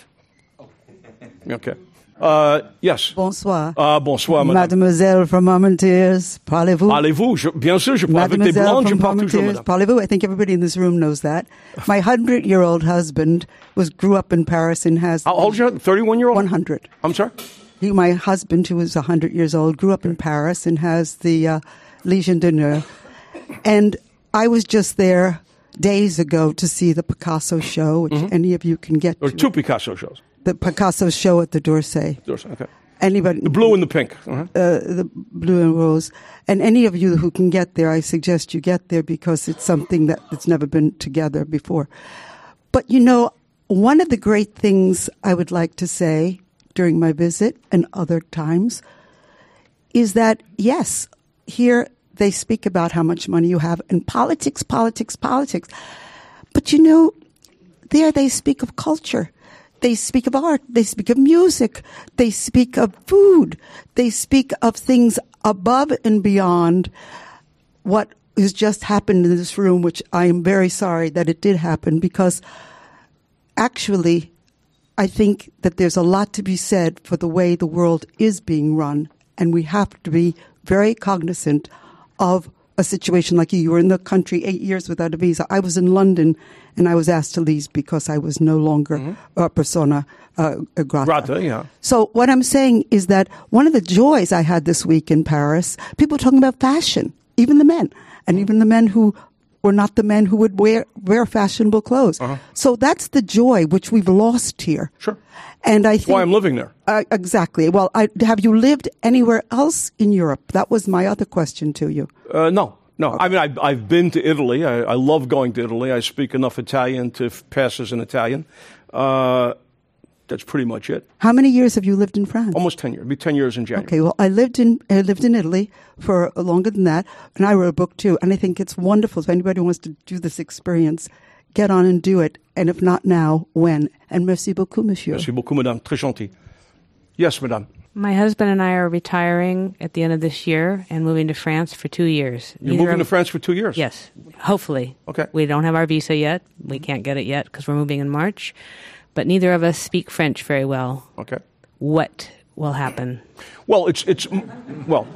Okay. Uh, yes. Bonsoir. Ah, bonsoir, madame. Mademoiselle from Armentières, parlez-vous? Parlez-vous? Je, bien sûr, je parle avec des blancs, je parle toujours, madame. Parlez-vous? I think everybody in this room knows that. My hundred-year-old husband was grew up in Paris and has... How old are you? thirty-one-year-old? one hundred. I'm sorry? He, my husband, who was one hundred years old, grew up in Paris and has the uh, Légion d'honneur. And I was just there days ago to see the Picasso show, which mm-hmm. any of you can get There to. are two Picasso shows. The Picasso show at the d'Orsay. D'Orsay, okay. Anybody, the blue and the pink. Uh-huh. Uh, the blue and rose. And any of you who can get there, I suggest you get there because it's something that, that's never been together before. But, you know, one of the great things I would like to say during my visit and other times is that, yes, here they speak about how much money you have and politics, politics, politics. But, you know, there they speak of culture. They speak of art. They speak of music. They speak of food. They speak of things above and beyond what has just happened in this room, which I am very sorry that it did happen because actually I think that there's a lot to be said for the way the world is being run, and we have to be very cognizant of a situation like you. You were in the country eight years without a visa. I was in London, and I was asked to leave because I was no longer mm-hmm. a persona uh, grata. Grata, yeah. So what I'm saying is that one of the joys I had this week in Paris, people talking about fashion, even the men, and even the men who were not the men who would wear, wear fashionable clothes. Uh-huh. So that's the joy which we've lost here. Sure. And I That's think, why I'm living there. Uh, exactly. Well, I, have you lived anywhere else in Europe? That was my other question to you. Uh, no, no. Okay. I mean, I, I've been to Italy. I, I love going to Italy. I speak enough Italian to f- pass as an Italian. Uh, that's pretty much it. How many years have you lived in France? Almost ten years. It'll be ten years in January. Okay. Well, I lived in I lived in Italy for longer than that, and I wrote a book too. And I think it's wonderful. If anybody wants to do this experience, get on and do it. And if not now, when? And merci beaucoup, monsieur. Merci beaucoup, madame. Très gentil. Yes, madame. My husband and I are retiring at the end of this year and moving to France for two years. You're Neither moving of, to France for two years? Yes, hopefully. Okay. We don't have our visa yet. We can't get it yet because we're moving in March. But neither of us speak French very well. Okay. What will happen? Well, it's it's well,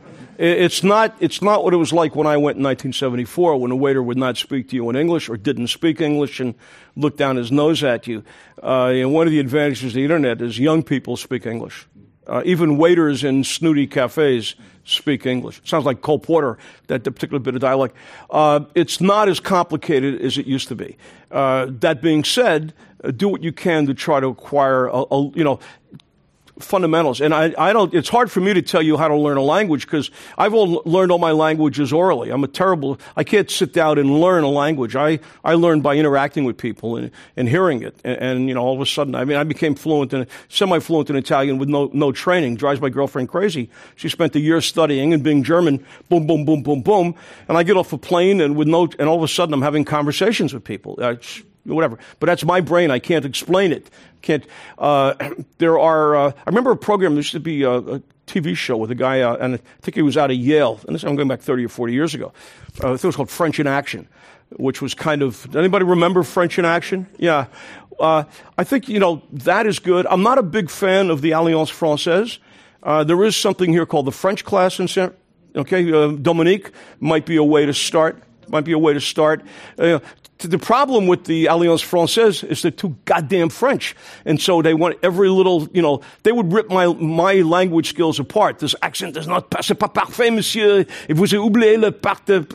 it's not it's not what it was like when I went in nineteen seventy-four, when a waiter would not speak to you in English or didn't speak English and look down his nose at you. Uh, and one of the advantages of the internet is young people speak English. Uh, even waiters in snooty cafes speak English. It sounds like Cole Porter, that particular bit of dialect. Uh, it's not as complicated as it used to be. Uh, that being said, uh, do what you can to try to acquire, a, a, you know, fundamentals. And I, I don't, it's hard for me to tell you how to learn a language because I've all learned all my languages orally. I'm a terrible, I can't sit down and learn a language. I, I learned by interacting with people and, and hearing it. And, and, you know, all of a sudden, I mean, I became fluent in, semi-fluent in Italian with no, no training. Drives my girlfriend crazy. She spent a year studying and being German, boom, boom, boom, boom, boom. And I get off a plane and with no, and all of a sudden I'm having conversations with people. I, whatever. But that's my brain. I can't explain it. Can't. Uh, there are. Uh, I remember a program. There used to be a, a T V show with a guy, uh, and I think he was out of Yale. And this I'm going back thirty or forty years ago. Uh, I think it was called French in Action, which was kind of. Does anybody remember French in Action? Yeah. Uh, I think you know that is good. I'm not a big fan of the Alliance Française. Uh, there is something here called the French class in San. Okay, uh, Dominique might be a way to start. Might be a way to start. Uh, The problem with the Alliance Française is they're too goddamn French. And so they want every little, you know, they would rip my my language skills apart. This accent is not, c'est pas parfait, monsieur. Et vous avez oublié le part de,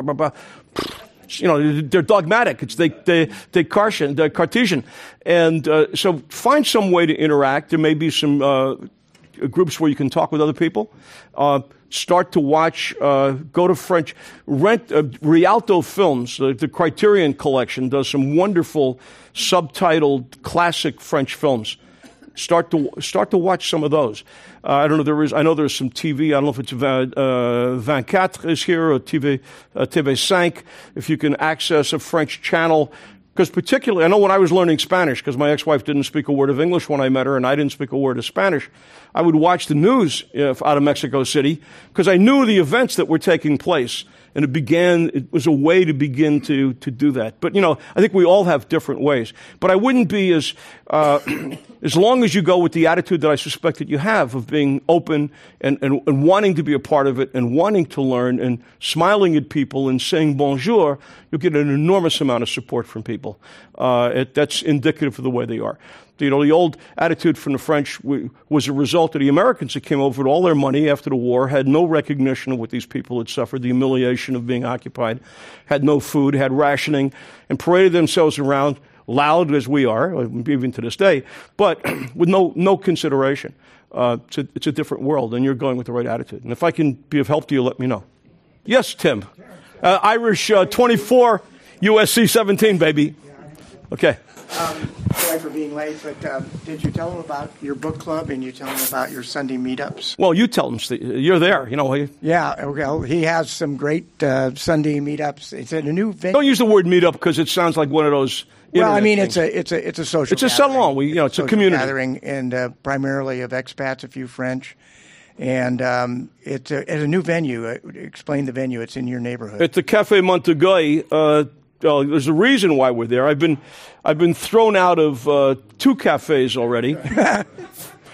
you know, they're dogmatic. It's they, they, they Cartesian, they're Cartesian. And uh, so find some way to interact. There may be some uh, groups where you can talk with other people. Uh, Start to watch, uh, go to French, rent uh, Rialto Films. Uh, the Criterion Collection does some wonderful subtitled classic French films. Start to start to watch some of those. Uh, I don't know. There is. I know there's some T V. I don't know if it's uh, twenty-four is here or T V uh, T V five. If you can access a French channel. Because particularly, I know when I was learning Spanish, because my ex-wife didn't speak a word of English when I met her, and I didn't speak a word of Spanish, I would watch the news uh, out of Mexico City, because I knew the events that were taking place, and it began, it was a way to begin to, to do that. But, you know, I think we all have different ways. But I wouldn't be as, uh, as long as you go with the attitude that I suspect that you have of being open and, and, and wanting to be a part of it and wanting to learn and smiling at people and saying bonjour, you'll get an enormous amount of support from people. Uh, it, that's indicative of the way they are. You know, the old attitude from the French w- was a result of the Americans that came over with all their money after the war, had no recognition of what these people had suffered, the humiliation of being occupied, had no food, had rationing, and paraded themselves around, loud as we are, even to this day, but with no no consideration. Uh, it's, a, it's a different world, and you're going with the right attitude. And if I can be of help to you, let me know. Yes, Tim. Uh, Irish uh, twenty-four, U S C seventeen, baby. Okay. Um, sorry for being late, but uh, did you tell them about your book club and you tell them about your Sunday meetups? Well, you tell them. Steve. You're there. You know. Yeah. Well, he has some great uh, Sunday meetups. It's at a new venue. Don't use the word meetup because it sounds like one of those. Well, I mean, things. it's a it's a it's a social. It's a salon. We you know it's a community gathering, and uh, primarily of expats, a few French. And um, it's, a, it's a new venue. Uh, explain the venue. It's in your neighborhood. At the Café Montagueil. Uh, uh, there's a reason why we're there. I've been, I've been thrown out of uh, two cafes already.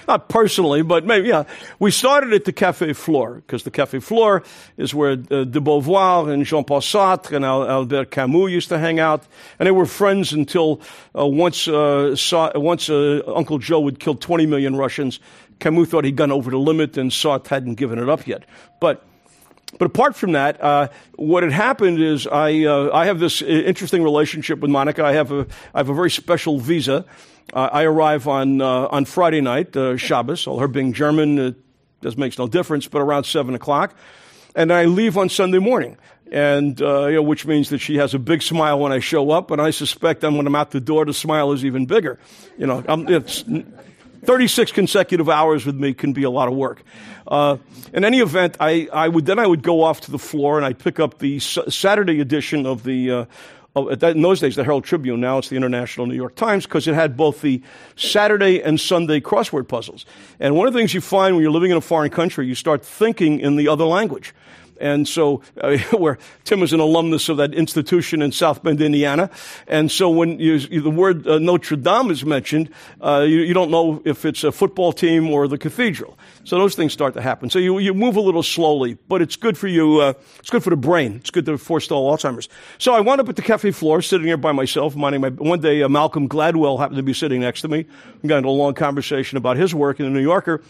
not personally, but maybe, yeah. We started at the Café Flore, because the Café Flore is where uh, de Beauvoir and Jean-Paul Sartre and Al- Albert Camus used to hang out. And they were friends until uh, once, uh, Sa- once uh, Uncle Joe had killed twenty million Russians. Camus thought he'd gone over the limit, and Sartre hadn't given it up yet. But But apart from that, uh, what had happened is I uh, I have this interesting relationship with Monica. I have a I have a very special visa. Uh, I arrive on uh, on Friday night, uh, Shabbos. All her being German, it does makes no difference. But around seven o'clock, and I leave on Sunday morning, and uh, you know, which means that she has a big smile when I show up, and I suspect then when I'm out the door, the smile is even bigger. You know, I'm, it's. thirty-six consecutive hours with me can be a lot of work. Uh, in any event, I, I would then I would go off to the floor and I'd pick up the S- Saturday edition of the, uh, of, that, in those days, the Herald Tribune. Now it's the International New York Times, because it had both the Saturday and Sunday crossword puzzles. And one of the things you find when you're living in a foreign country, you start thinking in the other language. And so, uh, where Tim is an alumnus of that institution in South Bend, Indiana, and so when you, you, the word uh, Notre Dame is mentioned, uh, you, you don't know if it's a football team or the cathedral. So those things start to happen. So you, you move a little slowly, but it's good for you. Uh, it's good for the brain. It's good to forestall Alzheimer's. So I wound up at the Café Flore, sitting there by myself, minding my. One day, uh, Malcolm Gladwell happened to be sitting next to me. We got into a long conversation about his work in the New Yorker.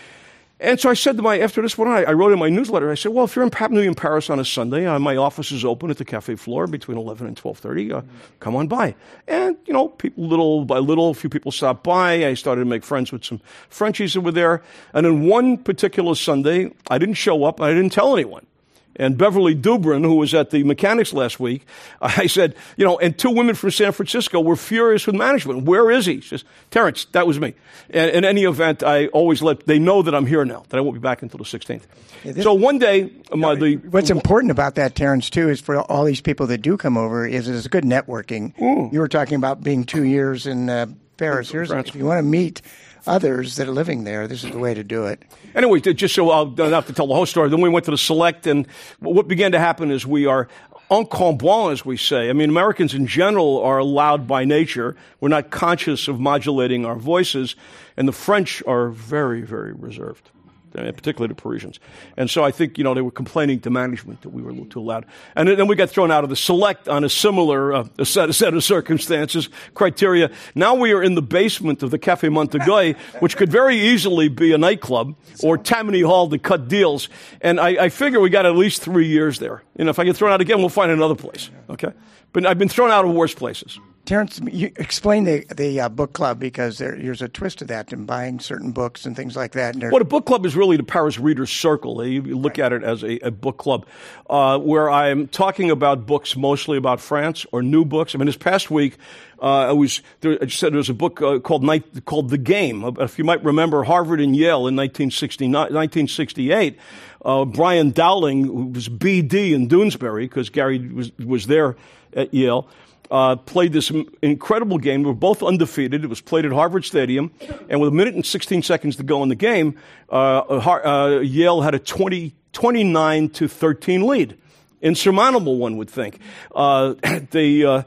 And so I said to my, after this one, I, I wrote in my newsletter, I said, well, if you're in, happening to be in Paris on a Sunday, uh, my office is open at the Café Flore between eleven and twelve thirty. Uh, come on by. And, you know, people, little by little, a few people stopped by. I started to make friends with some Frenchies that were there. And then one particular Sunday, I didn't show up. I didn't tell anyone. And Beverly Dubrin, who was at the mechanics last week, I said, you know, and two women from San Francisco were furious with management. Where is he? She says, Terrence, that was me. And in any event, I always let, they know that I'm here now, that I won't be back until the sixteenth. Yeah, this, so one day, my, the, what's important about that, Terrence, too, is for all these people that do come over, is it's good networking. Mm. You were talking about being two years in uh, Paris. Here's, if you want to meet others that are living there, this is the way to do it. Anyway, just so I'll not have to tell the whole story, then we went to the Select, and what began to happen is we are encombrant, as we say. I mean, Americans in general are loud by nature. We're not conscious of modulating our voices, and the French are very, very reserved, particularly the Parisians. And so I think, you know, they were complaining to management that we were a little too loud. And then we got thrown out of the Select on a similar uh, a set, a set of circumstances, criteria. Now we are in the basement of the Café Montaguet, which could very easily be a nightclub or Tammany Hall to cut deals. And I, I figure we got at least three years there. You know, if I get thrown out again, we'll find another place. Okay? But I've been thrown out of worse places. Terrence, you explain the the uh, book club, because there, there's a twist to that in buying certain books and things like that. Well, the book club is really the Paris Readers Circle. You look right at it as a, a book club uh, where I'm talking about books mostly about France or new books. I mean, this past week, uh, I was there, I just said there was a book uh, called Night, called The Game. If you might remember, Harvard and Yale in nineteen sixty-eight. Uh, Brian Dowling, who was B D in Doonesbury, because Gary was was there at Yale. Uh, played this incredible game. We were both undefeated. It was played at Harvard Stadium. And with a minute and sixteen seconds to go in the game, uh, uh, Yale had a twenty, twenty-nine to thirteen lead. Insurmountable, one would think. Uh, the, uh,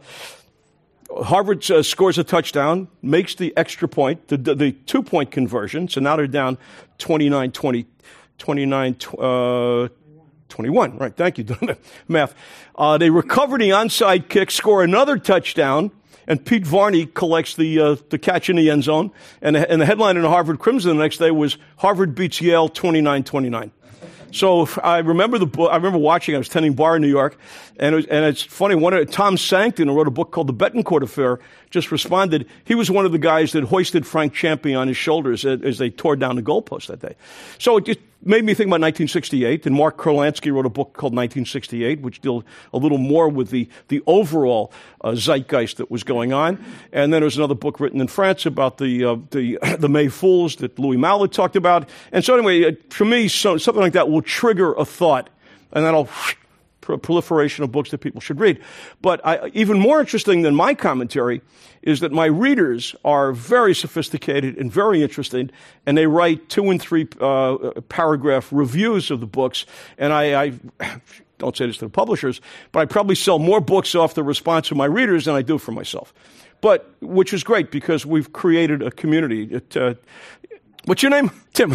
Harvard uh, scores a touchdown, makes the extra point, the, the, the two-point conversion. So now they're down twenty-nine twenty, twenty-nine uh twenty-one, right, thank you, math. Uh, they recover the onside kick, score another touchdown, and Pete Varney collects the uh, the catch in the end zone. And the, and the headline in the Harvard Crimson the next day was, Harvard beats Yale twenty-nine twenty-nine. So I remember the book, I remember watching, I was attending bar in New York, and it was, and it's funny, one of, Tom Sankton, who wrote a book called The Betancourt Affair, just responded, he was one of the guys that hoisted Frank Champion on his shoulders as, as they tore down the goalpost that day. So it just made me think about nineteen sixty-eight, and Mark Kurlansky wrote a book called nineteen sixty-eight, which dealt a little more with the, the overall uh, zeitgeist that was going on. And then there was another book written in France about the uh, the, the May Fools that Louis Malle talked about. And so anyway, for me, so, something like that will trigger a thought, and that'll a proliferation of books that people should read. But I, even more interesting than my commentary is that my readers are very sophisticated and very interested, and they write two and three uh, paragraph reviews of the books. And I, I don't say this to the publishers, but I probably sell more books off the response of my readers than I do for myself. But which is great, because we've created a community. It, uh, What's your name? Tim.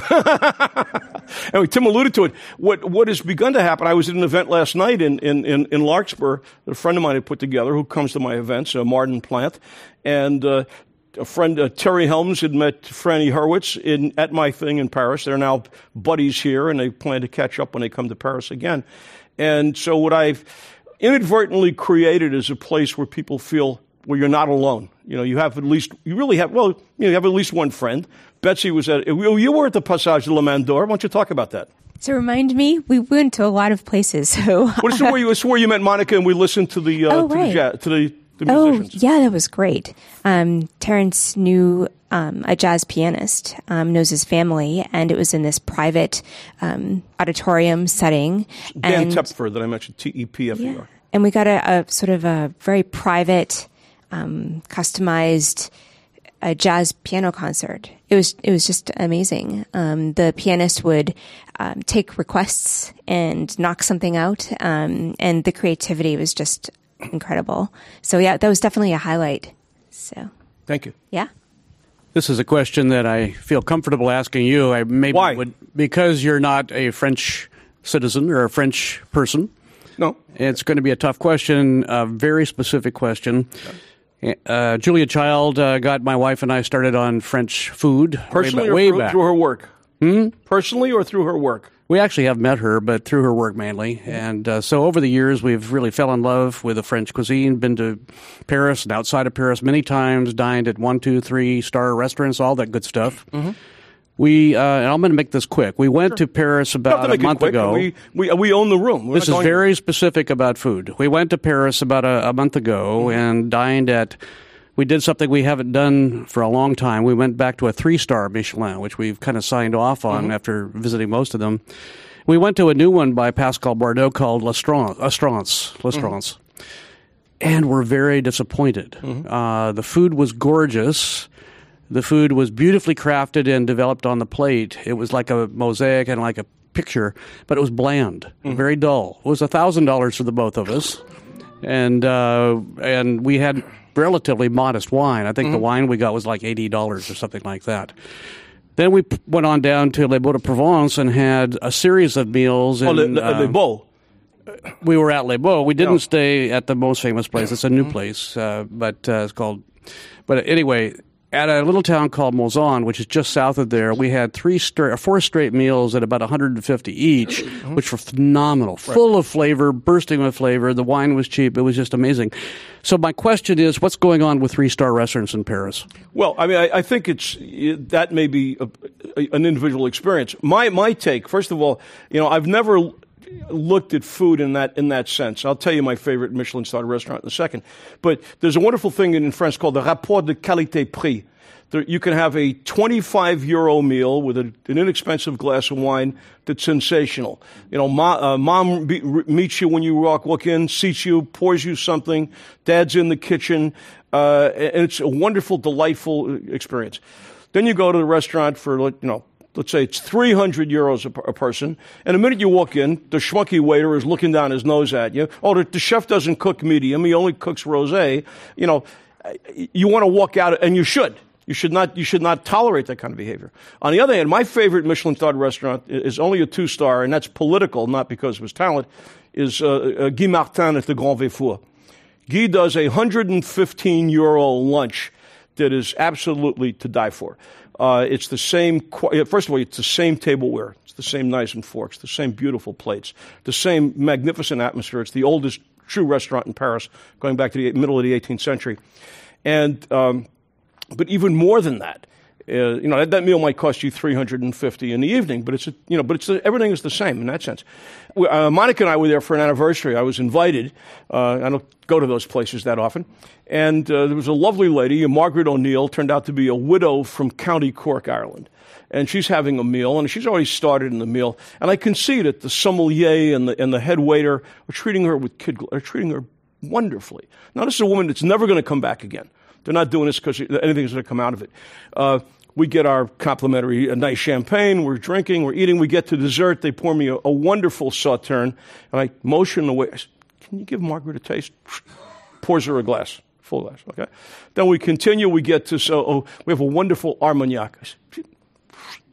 Anyway, Tim alluded to it. What what has begun to happen, I was at an event last night in, in, in, in Larkspur that a friend of mine had put together who comes to my events, uh, Martin Plant. And uh, a friend, uh, Terry Helms, had met Franny Hurwitz in, at my thing in Paris. They're now buddies here, and they plan to catch up when they come to Paris again. And so what I've inadvertently created is a place where people feel where you're not alone. You know, you have at least, you really have, well, you know, you have at least one friend. Betsy was at, you were at the Passage de la Main d'Or. Why don't you talk about that? To remind me, we went to a lot of places. So, well, this is where you, this is where you met Monica, and we listened to the, uh, oh, to, right. the jazz, to the, the musicians. Oh, yeah, that was great. Um, Terrence knew um, a jazz pianist, um, knows his family, and it was in this private um, auditorium setting. Dan and, Tepfer that I mentioned, T E P F E R. Yeah. And we got a, a sort of a very private, um, customized a jazz piano concert. It was it was just amazing. Um, the pianist would um, take requests and knock something out, um, and the creativity was just incredible. So yeah, that was definitely a highlight. So thank you. Yeah. This is a question that I feel comfortable asking you. I maybe Why? would because you're not a French citizen or a French person. No, it's going to be a tough question. A very specific question. Okay. Uh, Julia Child uh, got my wife and I started on French food personally, way, or through, back. through her work. Hmm? Personally, or through her work. We actually have met her, but through her work mainly. And uh, so over the years, we've really fell in love with the French cuisine. Been to Paris and outside of Paris many times. Dined at one, two, three star restaurants, all that good stuff. Mm-hmm. We, uh, and I'm going to make this quick. We went sure. to Paris about to a month ago. We, we, we own the room. We're this is very to... specific about food. We went to Paris about a, a month ago mm-hmm. and dined at, we did something we haven't done for a long time. We went back to a three-star Michelin, which we've kind of signed off on mm-hmm. after visiting most of them. We went to a new one by Pascal Bardot called L'Estrance, L'Estrance, L'Estrance. Mm-hmm. And we're very disappointed. Mm-hmm. Uh, the food was gorgeous. The food was beautifully crafted and developed on the plate. It was like a mosaic and like a picture, but it was bland, mm-hmm. very dull. It was one thousand dollars for the both of us, and uh, and we had relatively modest wine. I think mm-hmm. the wine we got was like eighty dollars or something like that. Then we p- went on down to Les Beaux de Provence and had a series of meals. Oh, in, Les uh, Le Beaux. We were at Les Beaux. We didn't no. stay at the most famous place. It's a new mm-hmm. place, uh, but uh, it's called. But anyway. At a little town called Mauzan, which is just south of there, we had three straight, four straight meals at about one hundred fifty each, mm-hmm. which were phenomenal, right. full of flavor, bursting with flavor. The wine was cheap. It was just amazing. So my question is, what's going on with three-star restaurants in Paris? Well, I mean, I, I think it's it, that may be a, a, an individual experience. My my take, first of all, you know, I've never looked at food in that in that sense. I'll tell you my favorite Michelin-starred restaurant in a second. But there's a wonderful thing in France called the rapport de qualité-prix. There, you can have a twenty-five euro meal with a, an inexpensive glass of wine that's sensational. You know, ma, uh, mom be, re, meets you when you walk, walk in, seats you, pours you something. Dad's in the kitchen. Uh, and it's a wonderful, delightful experience. Then you go to the restaurant for, you know, let's say it's three hundred euros a, a person, and the minute you walk in, the schmucky waiter is looking down his nose at you. Oh, the, the chef doesn't cook medium; he only cooks rosé. You know, you want to walk out, and you should. You should not. You should not tolerate that kind of behavior. On the other hand, my favorite Michelin-starred restaurant is only a two-star, and that's political, not because of his talent. Is uh, uh, Guy Martin at the Grand Véfour. Guy does a one hundred fifteen euro lunch that is absolutely to die for. Uh, it's the same, first of all, it's the same tableware. It's the same knives and forks, the same beautiful plates, the same magnificent atmosphere. It's the oldest true restaurant in Paris, going back to the middle of the eighteenth century. And, um, but even more than that, uh, you know, that, that meal might cost you three hundred fifty in the evening, but it's, a, you know, but it's, a, everything is the same in that sense. Uh, Monica and I were there for an anniversary. I was invited. Uh, I don't go to those places that often. And uh, there was a lovely lady, Margaret O'Neill, turned out to be a widow from County Cork, Ireland. And she's having a meal, and she's already started in the meal. And I can see that the sommelier and the, and the head waiter are treating her with kid, are treating her wonderfully. Now, this is a woman that's never going to come back again. They're not doing this because anything's going to come out of it. Uh, we get our complimentary a nice champagne. We're drinking. We're eating. We get to dessert. They pour me a, a wonderful sauterne. And I motion away. I said, can you give Margaret a taste? Pours her a glass. Full glass. Okay. Then we continue. We get to, so, oh, we have a wonderful Armagnac. I said,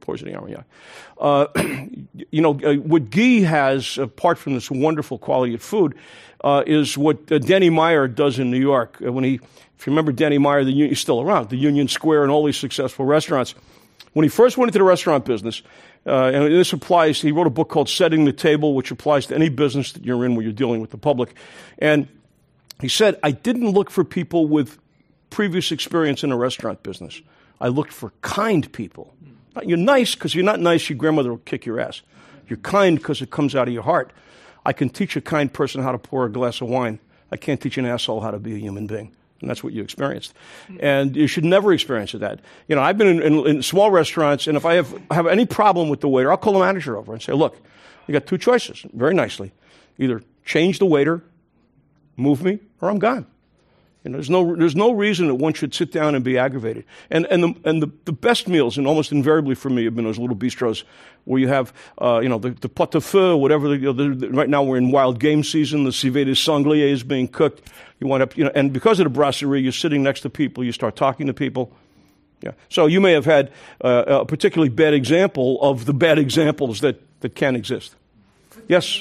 Pours in the Armagnac. Uh, you know, uh, what Guy has, apart from this wonderful quality of food, uh, is what uh, Denny Meyer does in New York. Uh, when he, if you remember Denny Meyer, the he's still around, the Union Square and all these successful restaurants. When he first went into the restaurant business, uh, and this applies, he wrote a book called Setting the Table, which applies to any business that you're in where you're dealing with the public. And he said, I didn't look for people with previous experience in the restaurant business. I looked for kind people. You're nice because you're not nice, your grandmother will kick your ass. You're kind because it comes out of your heart. I can teach a kind person how to pour a glass of wine. I can't teach an asshole how to be a human being. And that's what you experienced. And you should never experience that. You know, I've been in, in, in small restaurants, and if I have, have any problem with the waiter, I'll call the manager over and say, look, you got two choices, very nicely. Either change the waiter, move me, or I'm gone. You know, there's no there's no reason that one should sit down and be aggravated. And and the and the, the best meals, and almost invariably for me, have been those little bistros where you have uh, you know the, the pot de feu, whatever. The, you know, the, the, right now we're in wild game season. The civet de sanglier is being cooked. You wind up you know, and because of the brasserie, you're sitting next to people. You start talking to people. Yeah. So you may have had uh, a particularly bad example of the bad examples that that can exist. Yes.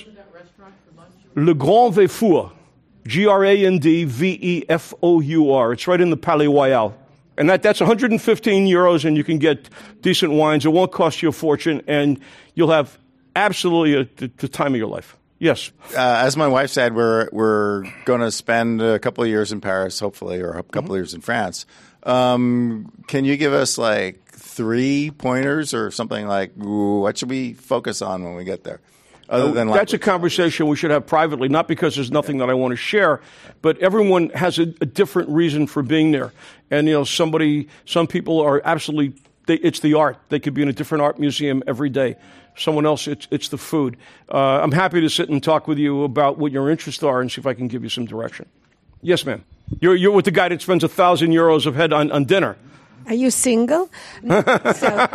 Le Grand Véfour. G R A N D V E F O U R. It's right in the Palais Royal. And that, that's one hundred fifteen euros, and you can get decent wines. It won't cost you a fortune, and you'll have absolutely a, the, the time of your life. Yes. Uh, as my wife said, we're we're going to spend a couple of years in Paris, hopefully, or a couple mm-hmm. of years in France. Um, can you give us like three pointers or something like, ooh, what should we focus on when we get there? Other than That's a conversation we should have privately, not because there's nothing that I want to share, but everyone has a, a different reason for being there. And, you know, somebody, some people are absolutely, they, it's the art. They could be in a different art museum every day. Someone else, it's, it's the food. Uh, I'm happy to sit and talk with you about what your interests are and see if I can give you some direction. Yes, ma'am. You're, you're with the guy that spends a thousand euros of head on, on dinner. Are you single? so,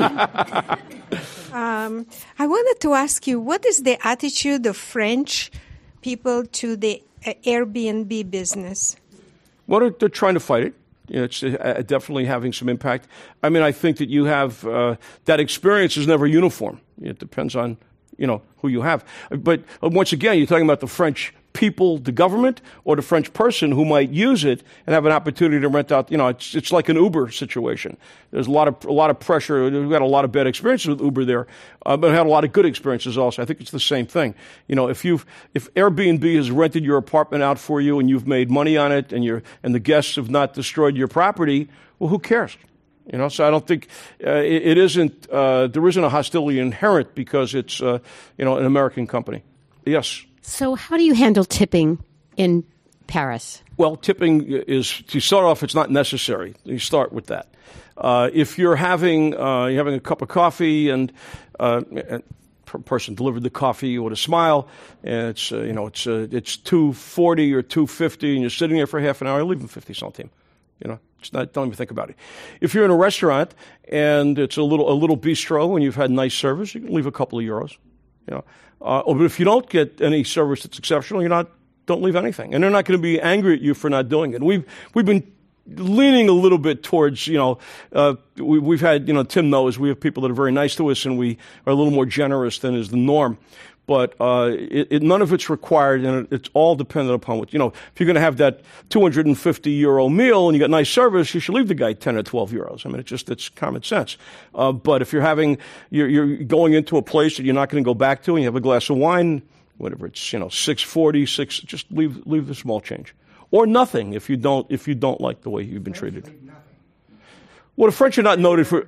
um, I wanted to ask you, what is the attitude of French people to the uh, Airbnb business? Well, they're, they're trying to fight it. You know, it's uh, definitely having some impact. I mean, I think that you have uh, that experience is never uniform. It depends on, you know, who you have. But uh, once again, you're talking about the French people, the government, or the French person who might use it and have an opportunity to rent out. You know, it's it's like an Uber situation. There's a lot of a lot of pressure. We've got a lot of bad experiences with Uber there, uh, but had a lot of good experiences also. I think it's the same thing. You know, if you've if Airbnb has rented your apartment out for you and you've made money on it, and you're and the guests have not destroyed your property, well, who cares? You know, so I don't think uh, it, it isn't. Uh, there isn't a hostility inherent because it's uh, you know an American company. Yes. So how do you handle tipping in Paris? Well, tipping is, to start off, it's not necessary. You start with that. Uh, if you're having uh, you're having a cup of coffee and uh, a person delivered the coffee with a smile, and it's uh, you know it's uh, it's two forty or two fifty, and you're sitting there for half an hour, leave them fifty centimes. You know, it's not. Don't even think about it. If you're in a restaurant and it's a little a little bistro and you've had nice service, you can leave a couple of euros. You know. Uh, but if you don't get any service that's exceptional, you're not. Don't leave anything, and they're not going to be angry at you for not doing it. We've we've been leaning a little bit towards you know uh, we, we've had you know Tim knows we have people that are very nice to us, and we are a little more generous than is the norm. But uh, it, it, none of it's required, and it, it's all dependent upon what you know. If you're going to have that two hundred fifty euro meal and you got nice service, you should leave the guy ten or twelve euros. I mean, it's just it's common sense. Uh, but if you're having you're, you're going into a place that you're not going to go back to, and you have a glass of wine, whatever it's you know six forty, six, just leave leave the small change or nothing if you don't if you don't like the way you've been treated. Well, the French are not noted for.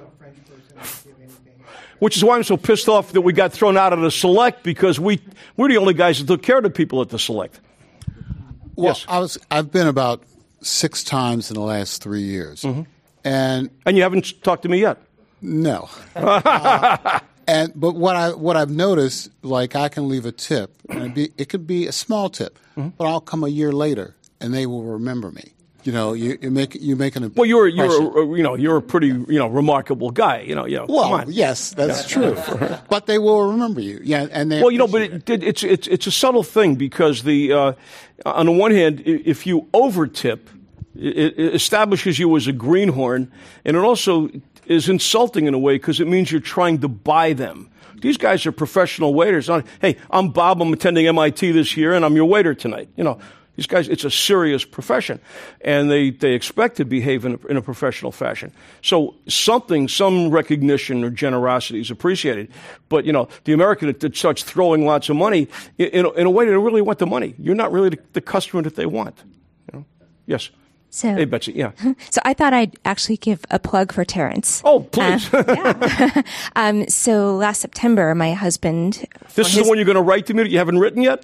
Which is why I'm so pissed off that we got thrown out of the Select because we we're the only guys that took care of the people at the Select. Well, yes. I was I've been about six times in the last three years, mm-hmm. and and you haven't talked to me yet. No. uh, and but what I what I've noticed, like I can leave a tip, and it'd be, it could be a small tip, mm-hmm. but I'll come a year later and they will remember me. You know, you, you make you make an well. You're you're a, you know you're a pretty you know remarkable guy. You know, you know. Well, come on. yes, that's true. But they will remember you. Yeah, and they well, you know, but it, it, it's it's it's a subtle thing because the uh, on the one hand, if you over tip, It, it establishes you as a greenhorn, and it also is insulting in a way because it means you're trying to buy them. These guys are professional waiters. Hey, I'm Bob. I'm attending M I T this year, and I'm your waiter tonight. You know, these guys, it's a serious profession, and they, they expect to behave in a, in a professional fashion. So something, some recognition or generosity is appreciated. But, you know, the American that starts throwing lots of money, in a, in a way they don't really want the money. You're not really the, the customer that they want. You know? Yes. So, hey, Betsy, yeah. So I thought I'd actually give a plug for Terrence. Oh, please. Uh, yeah. um, so last September, my husband... This is his, the one you're going to write to me that you haven't written yet?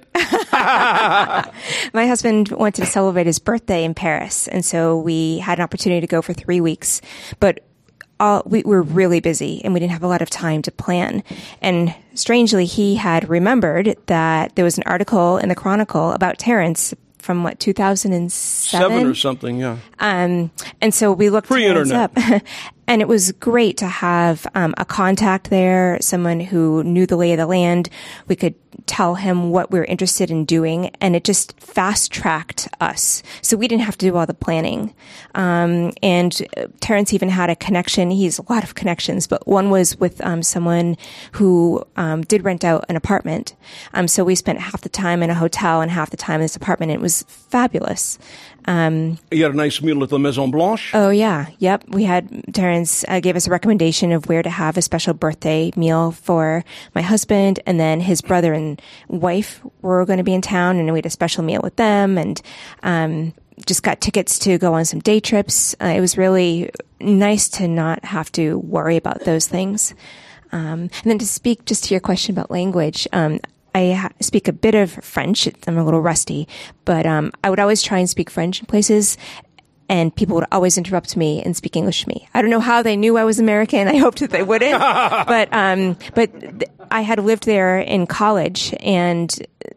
My husband wanted to celebrate his birthday in Paris, and so we had an opportunity to go for three weeks. But all, we were really busy, and we didn't have a lot of time to plan. And strangely, he had remembered that there was an article in the Chronicle about Terrence from what, two thousand seven? Seven or something, yeah. Um, and so we looked Terrence up. And it was great to have um, a contact there, someone who knew the lay of the land. We could tell him what we were interested in doing, and it just fast-tracked us. So we didn't have to do all the planning. Um, and Terrence even had a connection. He has a lot of connections, but one was with um, someone who um, did rent out an apartment. Um, so we spent half the time in a hotel and half the time in this apartment. And it was fabulous. Um, you had a nice meal at the Maison Blanche? Oh, yeah. Yep. We had, Terrence uh, gave us a recommendation of where to have a special birthday meal for my husband, and then his brother and wife were going to be in town, and we had a special meal with them, and um, just got tickets to go on some day trips. Uh, it was really nice to not have to worry about those things. Um, and then to speak just to your question about language, um, I ha- speak a bit of French. I'm a little rusty, but um, I would always try and speak French in places, and people would always interrupt me and speak English to me. I don't know how they knew I was American. I hoped that they wouldn't, but um, but th- I had lived there in college, and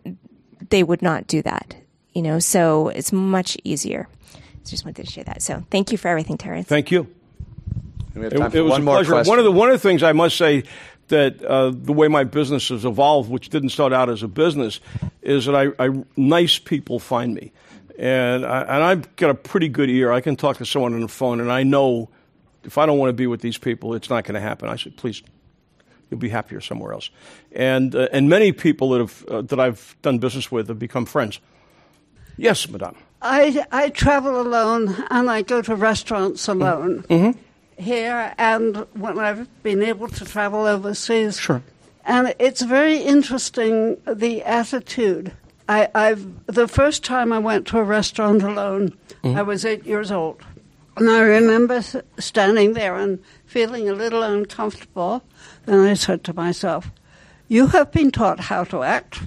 they would not do that. You know, so it's much easier. So just wanted to share that. So thank you for everything, Terrence. Thank you. And we have time it, for it was one a more pleasure. question. One of the one of the things I must say that uh, the way my business has evolved, which didn't start out as a business, is that I, I nice people find me, and I, and I've got a pretty good ear. I can talk to someone on the phone, and I know if I don't want to be with these people, it's not going to happen. I said, please, you'll be happier somewhere else. And uh, and many people that have uh, that I've done business with have become friends. Yes, Madame. I I travel alone, and I go to restaurants alone. Mm-hmm. Here and when I've been able to travel overseas. Sure. And it's very interesting, the attitude. I, I've the first time I went to a restaurant alone, mm-hmm. I was eight years old. And I remember standing there and feeling a little uncomfortable. Then I said to myself, you have been taught how to act.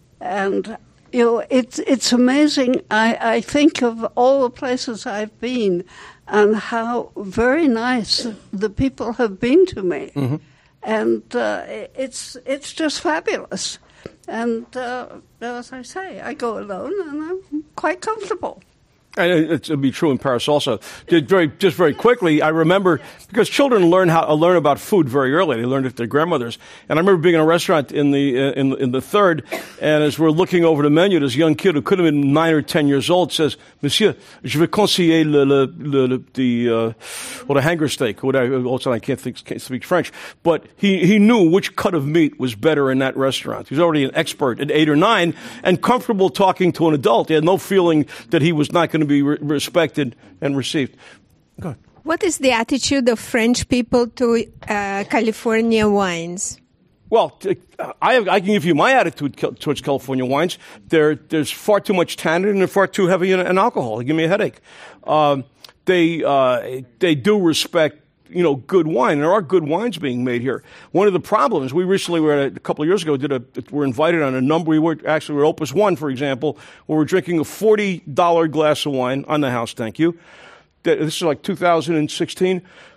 And you know, it's, it's amazing. I, I think of all the places I've been and how very nice the people have been to me. Mm-hmm. And uh, it's it's just fabulous. And uh, as I say, I go alone and I'm quite comfortable. And it'll be true in Paris also. Just very, just very quickly, I remember, because children learn how learn about food very early. They learn it from their grandmothers. And I remember being in a restaurant in the uh, in, in the third, and as we're looking over the menu, this young kid who could have been nine or ten years old says, "Monsieur, je vais conseiller le, le, le, the uh, well, the hanger steak." Whatever. Also, I can't, think, can't speak French, but he he knew which cut of meat was better in that restaurant. He was already an expert at eight or nine and comfortable talking to an adult. He had no feeling that he was not going to be re- respected and received. Go ahead. What is the attitude of French people to uh, California wines? Well, t- I, I can give you my attitude towards California wines. There, there's far too much tannin and they're far too heavy in, in alcohol. They give me a headache. Um, they uh, they do respect, you know, good wine. There are good wines being made here. One of the problems, we recently were at a, a couple of years ago, did a, were invited on a number, we were actually, we were Opus One, for example, where we're drinking a forty dollars glass of wine on the house, thank you. This is like two thousand sixteen.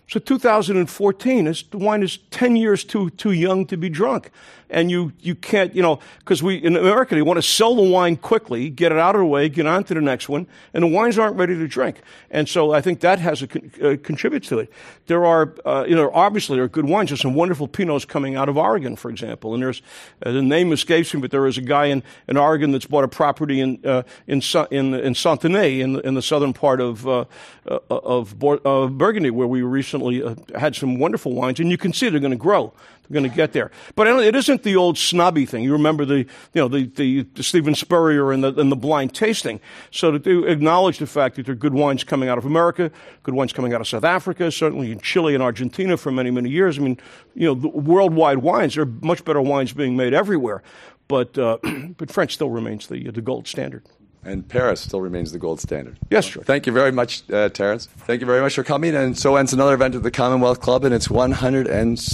So two thousand fourteen, is, the wine is ten years too too young to be drunk. And you, you can't, you know, because we, in America, they want to sell the wine quickly, get it out of the way, get on to the next one, and the wines aren't ready to drink. And so I think that has a, uh, contributes to it. There are, uh, you know, obviously there are good wines. There's some wonderful Pinots coming out of Oregon, for example. And there's, uh, the name escapes me, but there is a guy in, in Oregon that's bought a property in, uh, in, in, in Saint-Denis, in the, in the southern part of, uh, uh, of uh, Burgundy, where we recently uh, had some wonderful wines. And you can see they're going to grow. They're going to get there. But it isn't the old snobby thing. You remember the, you know, the, the, the Stephen Spurrier and the, and the blind tasting. So to acknowledge the fact that there are good wines coming out of America, good wines coming out of South Africa, certainly in Chile and Argentina for many, many years. I mean, you know, the worldwide wines, there are much better wines being made everywhere. But, uh, but French still remains the, the gold standard. And Paris still remains the gold standard. Yes, sure. Thank you very much, uh, Terence. Thank you very much for coming. And so ends another event of the Commonwealth Club in its one hundred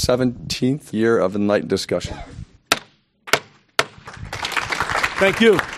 seventeenth year of enlightened discussion. Thank you.